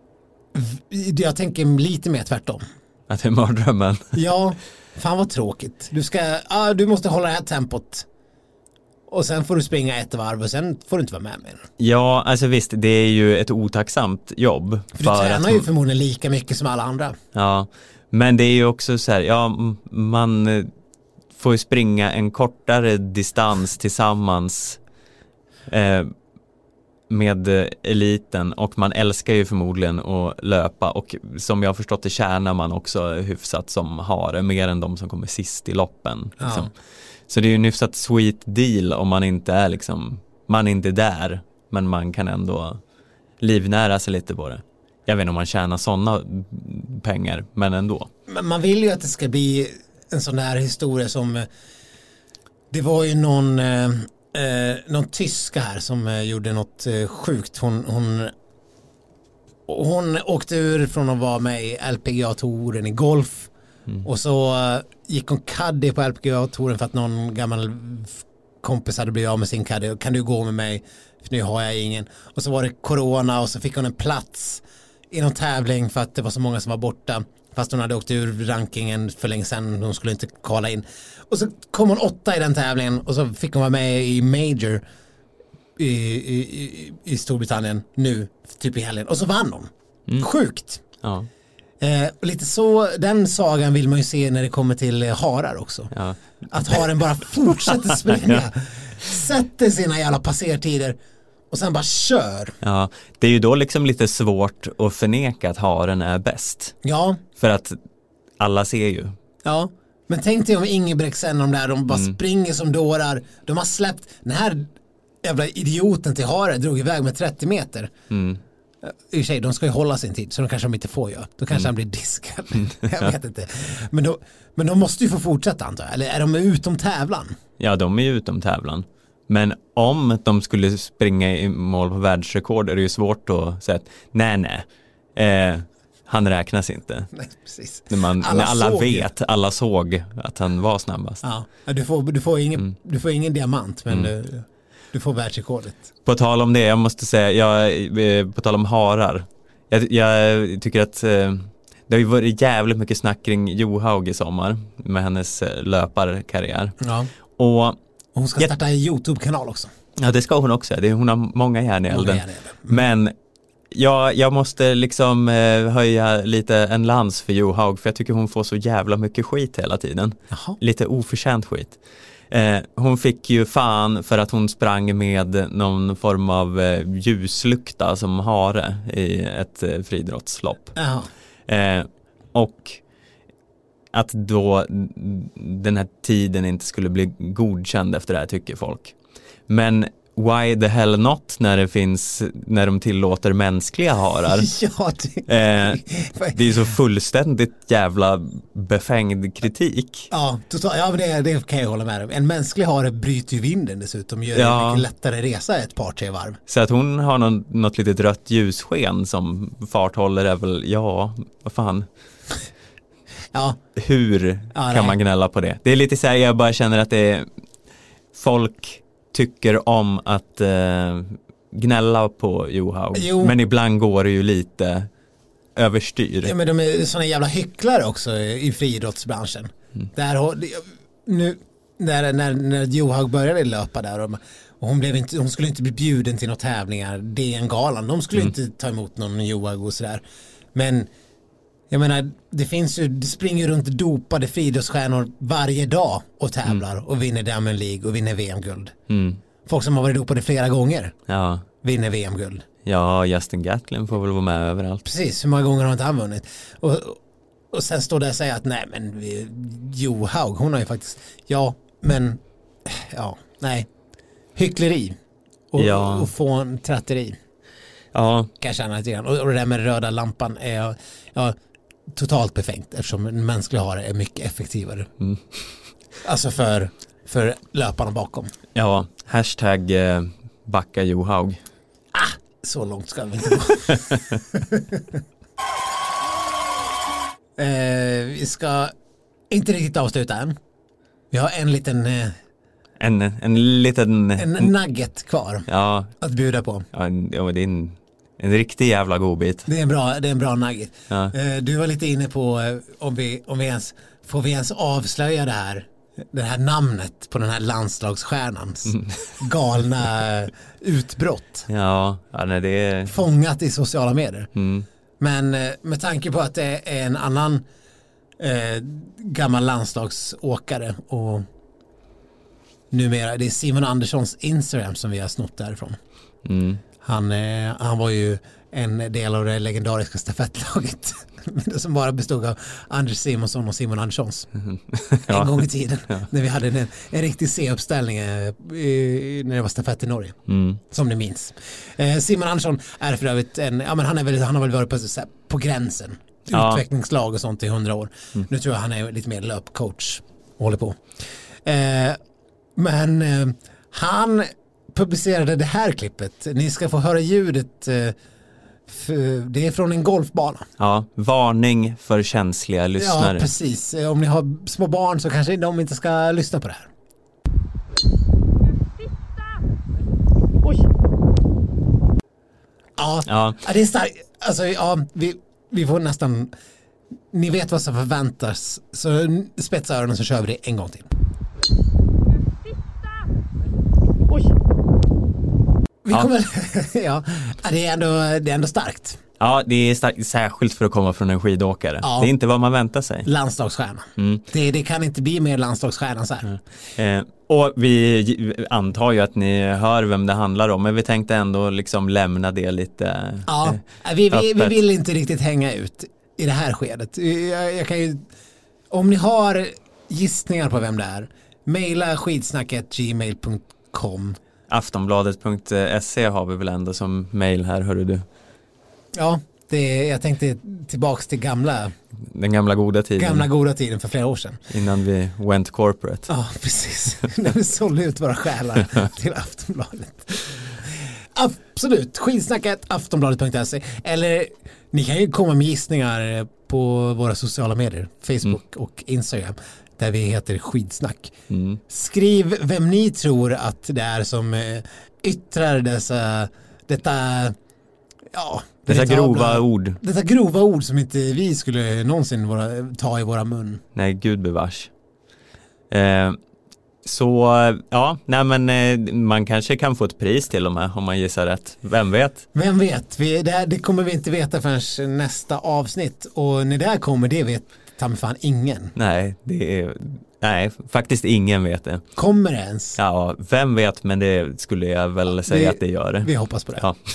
v- jag tänker lite mer tvärtom. Att det är mardrömmen. Ja, fan vad tråkigt. Du ska, ah, du måste hålla det här tempot. Och sen får du springa ett varv och sen får du inte vara med mer. Ja, alltså visst, det är ju ett otacksamt jobb. För du tränar att, ju förmodligen lika mycket som alla andra. Ja, men det är ju också så här, ja, m- man eh, får ju springa en kortare distans tillsammans eh, med eh, eliten och man älskar ju förmodligen att löpa och som jag har förstått det tjänar man också hyfsat som hare, mer än de som kommer sist i loppen. Ja. Liksom. Så det är ju en hyfsat sweet deal om man inte är liksom, man är inte där, men man kan ändå livnära sig lite på det. Jag vet inte om man tjänar sådana pengar, men ändå. Men man vill ju att det ska bli en sån där historia som det var ju någon eh, någon tyska här som eh, gjorde något eh, sjukt. Hon, hon hon åkte ur från att vara med i L P G A-touren i golf mm. och så uh, gick hon caddy på L P G A-touren för att någon gammal kompis hade blivit av med sin caddy. Kan du gå med mig? För nu har jag ingen. Och så var det corona och så fick hon en plats i någon tävling för att det var så många som var borta. Fast hon hade åkt ur rankingen för länge sedan. Hon skulle inte kvala in. Och så kom hon åtta i den tävlingen och så fick hon vara med i Major i, i, i Storbritannien nu, typ i helgen. Och så vann hon. Mm. Sjukt. Ja. Eh, och lite så, den sagan vill man ju se när det kommer till eh, harar också. Ja. Att haren bara fortsätter springa. Ja. Sätter sina jävla passertider och sen bara kör. Ja, det är ju då liksom lite svårt att förneka att haren är bäst. Ja. För att alla ser ju. Ja, men tänk dig om Ingebrigtsen, de där, de bara mm. springer som dårar. De har släppt, den här jävla idioten till hare drog iväg med trettio meter. Mm. I och för sig, de ska ju hålla sin tid så de kanske de inte får göra. Då kanske mm. han blir diskad. Jag vet inte. Men, då, men de måste ju få fortsätta antar jag. Eller är de utom tävlan? Ja, de är ju utom tävlan. Men om de skulle springa i mål på världsrekord är det ju svårt att säga att nej, nej. Eh, han räknas inte. Nej, precis. När, man, alla, när alla vet, ju. alla såg att han var snabbast. Ja, du får, du får, ingen, mm. du får ingen diamant, men mm. du, du får världsrekordet. På tal om det, jag måste säga, jag, på tal om harar. Jag, jag tycker att eh, det har ju varit jävligt mycket snack kring Johaug i sommar med hennes löparkarriär. Ja. Och hon ska starta en YouTube-kanal också. Ja, det ska hon också. Det, hon har många järn i elden. Mm. Men jag, jag måste liksom eh, höja lite en lans för Johaug, för jag tycker hon får så jävla mycket skit hela tiden. Jaha. Lite oförtjänt skit. Eh, hon fick ju fan för att hon sprang med någon form av eh, ljuslykta som hare i ett eh, friidrottslopp. Eh, och att då den här tiden inte skulle bli godkänd efter det här, tycker folk. Men why the hell not när det finns, när de tillåter mänskliga harar? Ja, det... Eh, det är så fullständigt jävla befängd kritik. Ja, total, ja men det, det kan jag hålla med om. En mänsklig hare bryter ju vinden dessutom, gör ja. det mycket lättare resa ett par, tre varv. Så att hon har någon, något litet rött ljussken som farthåller är väl, ja, vad fan. Ja. Hur ja, kan man gnälla på det? Det är lite så här, jag bara känner att det är folk tycker om att eh, gnälla på Johaug. Jo. Men ibland går det ju lite överstyr. Ja, men de är såna jävla hycklare också i friidrottsbranschen. Mm. Där har, nu, när, när, när Johaug började löpa där och, och hon, blev inte, hon skulle inte bli bjuden till några tävlingar, D N-galan, de skulle mm. inte ta emot någon Johaug och sådär. Men jag menar, det finns ju, det springer runt dopade friidrottsstjärnor varje dag och tävlar mm. och vinner Diamond League och vinner V M-guld. Mm. Folk som har varit dopade flera gånger ja. vinner V M-guld. Ja, Justin Gatlin får väl vara med överallt. Precis, hur många gånger har inte han vunnit? Och, och sen står det och säger att nej men vi, Johaug, hon har ju faktiskt, ja men, ja, nej, hyckleri och, ja. och få en tratteri. Ja. Kan jag känna lite grann. Och, och det där med röda lampan är ja, totalt befängt eftersom en mänsklig hare är mycket effektivare. Mm. Alltså för, för löparna bakom. Ja, hashtag eh, backa Johaug. Ah, så långt ska vi inte gå. eh, vi ska inte riktigt avsluta än. Vi har en liten... Eh, en, en liten... En nugget kvar ja. att bjuda på. Ja, en, ja det är en, en riktig jävla godbit. Det är en bra, det är en bra nugget. Ja. Eh, du var lite inne på eh, om, vi, om vi ens... Får vi ens avslöja det här? Det här namnet på den här landslagsstjärnans mm. galna utbrott. Ja, ja nej, det är... Fångat i sociala medier. Mm. Men med tanke på att det är en annan eh, gammal landslagsåkare och numera det är Simon Anderssons Instagram som vi har snott därifrån. Mm. Han, eh, han var ju en del av det legendariska stafettlaget som bara bestod av Anders Simonsson och Simon Anderssons. Ja. En gång i tiden. Ja. När vi hade en, en riktig C-uppställning eh, i, när det var stafett i Norge. Mm. Som ni minns. Eh, Simon Andersson är för övrigt en, ja, men han, är väl, han har väl varit på, så här, på gränsen. Ja. Utvecklingslag och sånt i hundra år. Mm. Nu tror jag han är lite mer löpcoach och håller på. Eh, men eh, han publicerade det här klippet. Ni ska få höra ljudet. Eh, f- det är från en golfbana. Ja, varning för känsliga lyssnare. Ja, precis. Eh, Om ni har små barn så kanske de inte ska lyssna på det här. Oj. Ja, Ja. ja, det är starkt. Alltså, ja, vi, vi får nästan... Ni vet vad som förväntas. Så spetsa öronen så kör vi det en gång till. Oj. Vi Ja. kommer... ja, ja, det är ändå, det är ändå starkt. Ja, det är starkt, särskilt för att komma från en skidåkare. Ja. Det är inte vad man väntar sig. Landslagsstjärna. Mm. Det, det kan inte bli mer landslagsstjärna så här. Eh, och vi antar ju att ni hör vem det handlar om, men vi tänkte ändå liksom lämna det lite Ja, eh, vi, vi, vi öppet. vill inte riktigt hänga ut i det här skedet. Jag, jag kan ju, om ni har gissningar på vem det är, mejla skidsnacket gmail punkt com. Aftonbladet punkt se har vi väl ändå som mejl här, hörru du. Ja, det, jag tänkte tillbaks till gamla, Den gamla goda tiden. gamla goda tiden för flera år sedan. Innan vi went corporate. Ja, precis. När vi sålde ut våra själar till Aftonbladet. Absolut. Skidsnacket aftonbladet punkt se. Eller ni kan ju komma med gissningar på våra sociala medier. Facebook Mm. och Instagram. Där vi heter Skidsnack. Mm. Skriv vem ni tror att det är som eh, yttrar dessa, detta, ja, Dessa veritabla- grova ord. Detta grova ord som inte vi skulle någonsin våra, ta i våra mun. Nej, gud bevars. Eh, så, ja, nej men eh, man kanske kan få ett pris till och med om man gissar rätt. Vem vet? Vem vet, vi, det, här, det kommer vi inte veta förrän nästa avsnitt. Och när det här kommer, det vet ta mig fan ingen. Nej, det är, nej, faktiskt ingen vet det. Kommer det ens? Ja, vem vet, men det skulle jag väl säga vi, att det gör det. Vi hoppas på det. Ja.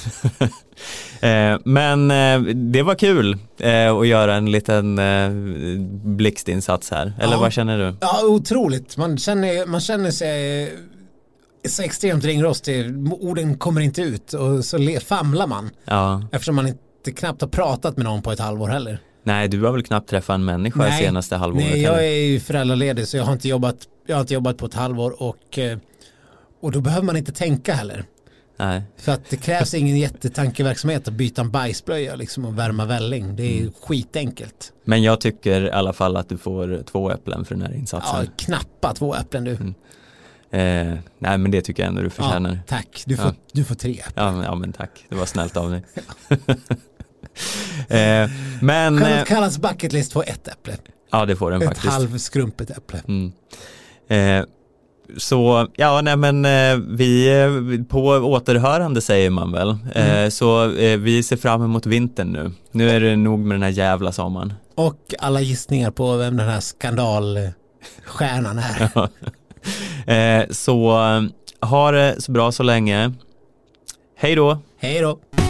eh, men eh, det var kul eh, att göra en liten eh, blixtinsats här. Eller Ja. vad känner du? Ja, otroligt. Man känner, man känner sig så extremt ringrostig. Orden kommer inte ut och så le, famlar man. Ja. Eftersom man inte knappt har pratat med någon på ett halvår heller. Nej, du har väl knappt träffat en människa Nej. senaste halvåret? Nej, jag eller? är ju föräldraledig så jag har inte jobbat, jag har inte jobbat på ett halvår och, och då behöver man inte tänka heller. Nej. För att det krävs ingen jättetankeverksamhet att byta en bajsblöja liksom och värma välling. Det är mm. skitenkelt. Men jag tycker i alla fall att du får två äpplen för den här insatsen. Ja, knappa två äpplen du. Mm. Eh, nej, men det tycker jag ändå du förtjänar. Ja, tack. Du får, Ja. du får tre äpplen. Ja, men, ja, men tack. Det var snällt av dig. eh, men... Kan Eh, det kallas bucket list på ett äpple? ja, det får den Ett faktiskt. halvskrumpet äpple. Mm. Eh, så, ja, nej men eh, vi eh, på återhörande säger man väl. Eh, Mm. så eh, vi ser fram emot vintern nu. Nu är det nog med den här jävla sommaren. Och alla gissningar på vem den här skandalstjärnan är. eh, så ha det så bra så länge. Hej då! Hej då!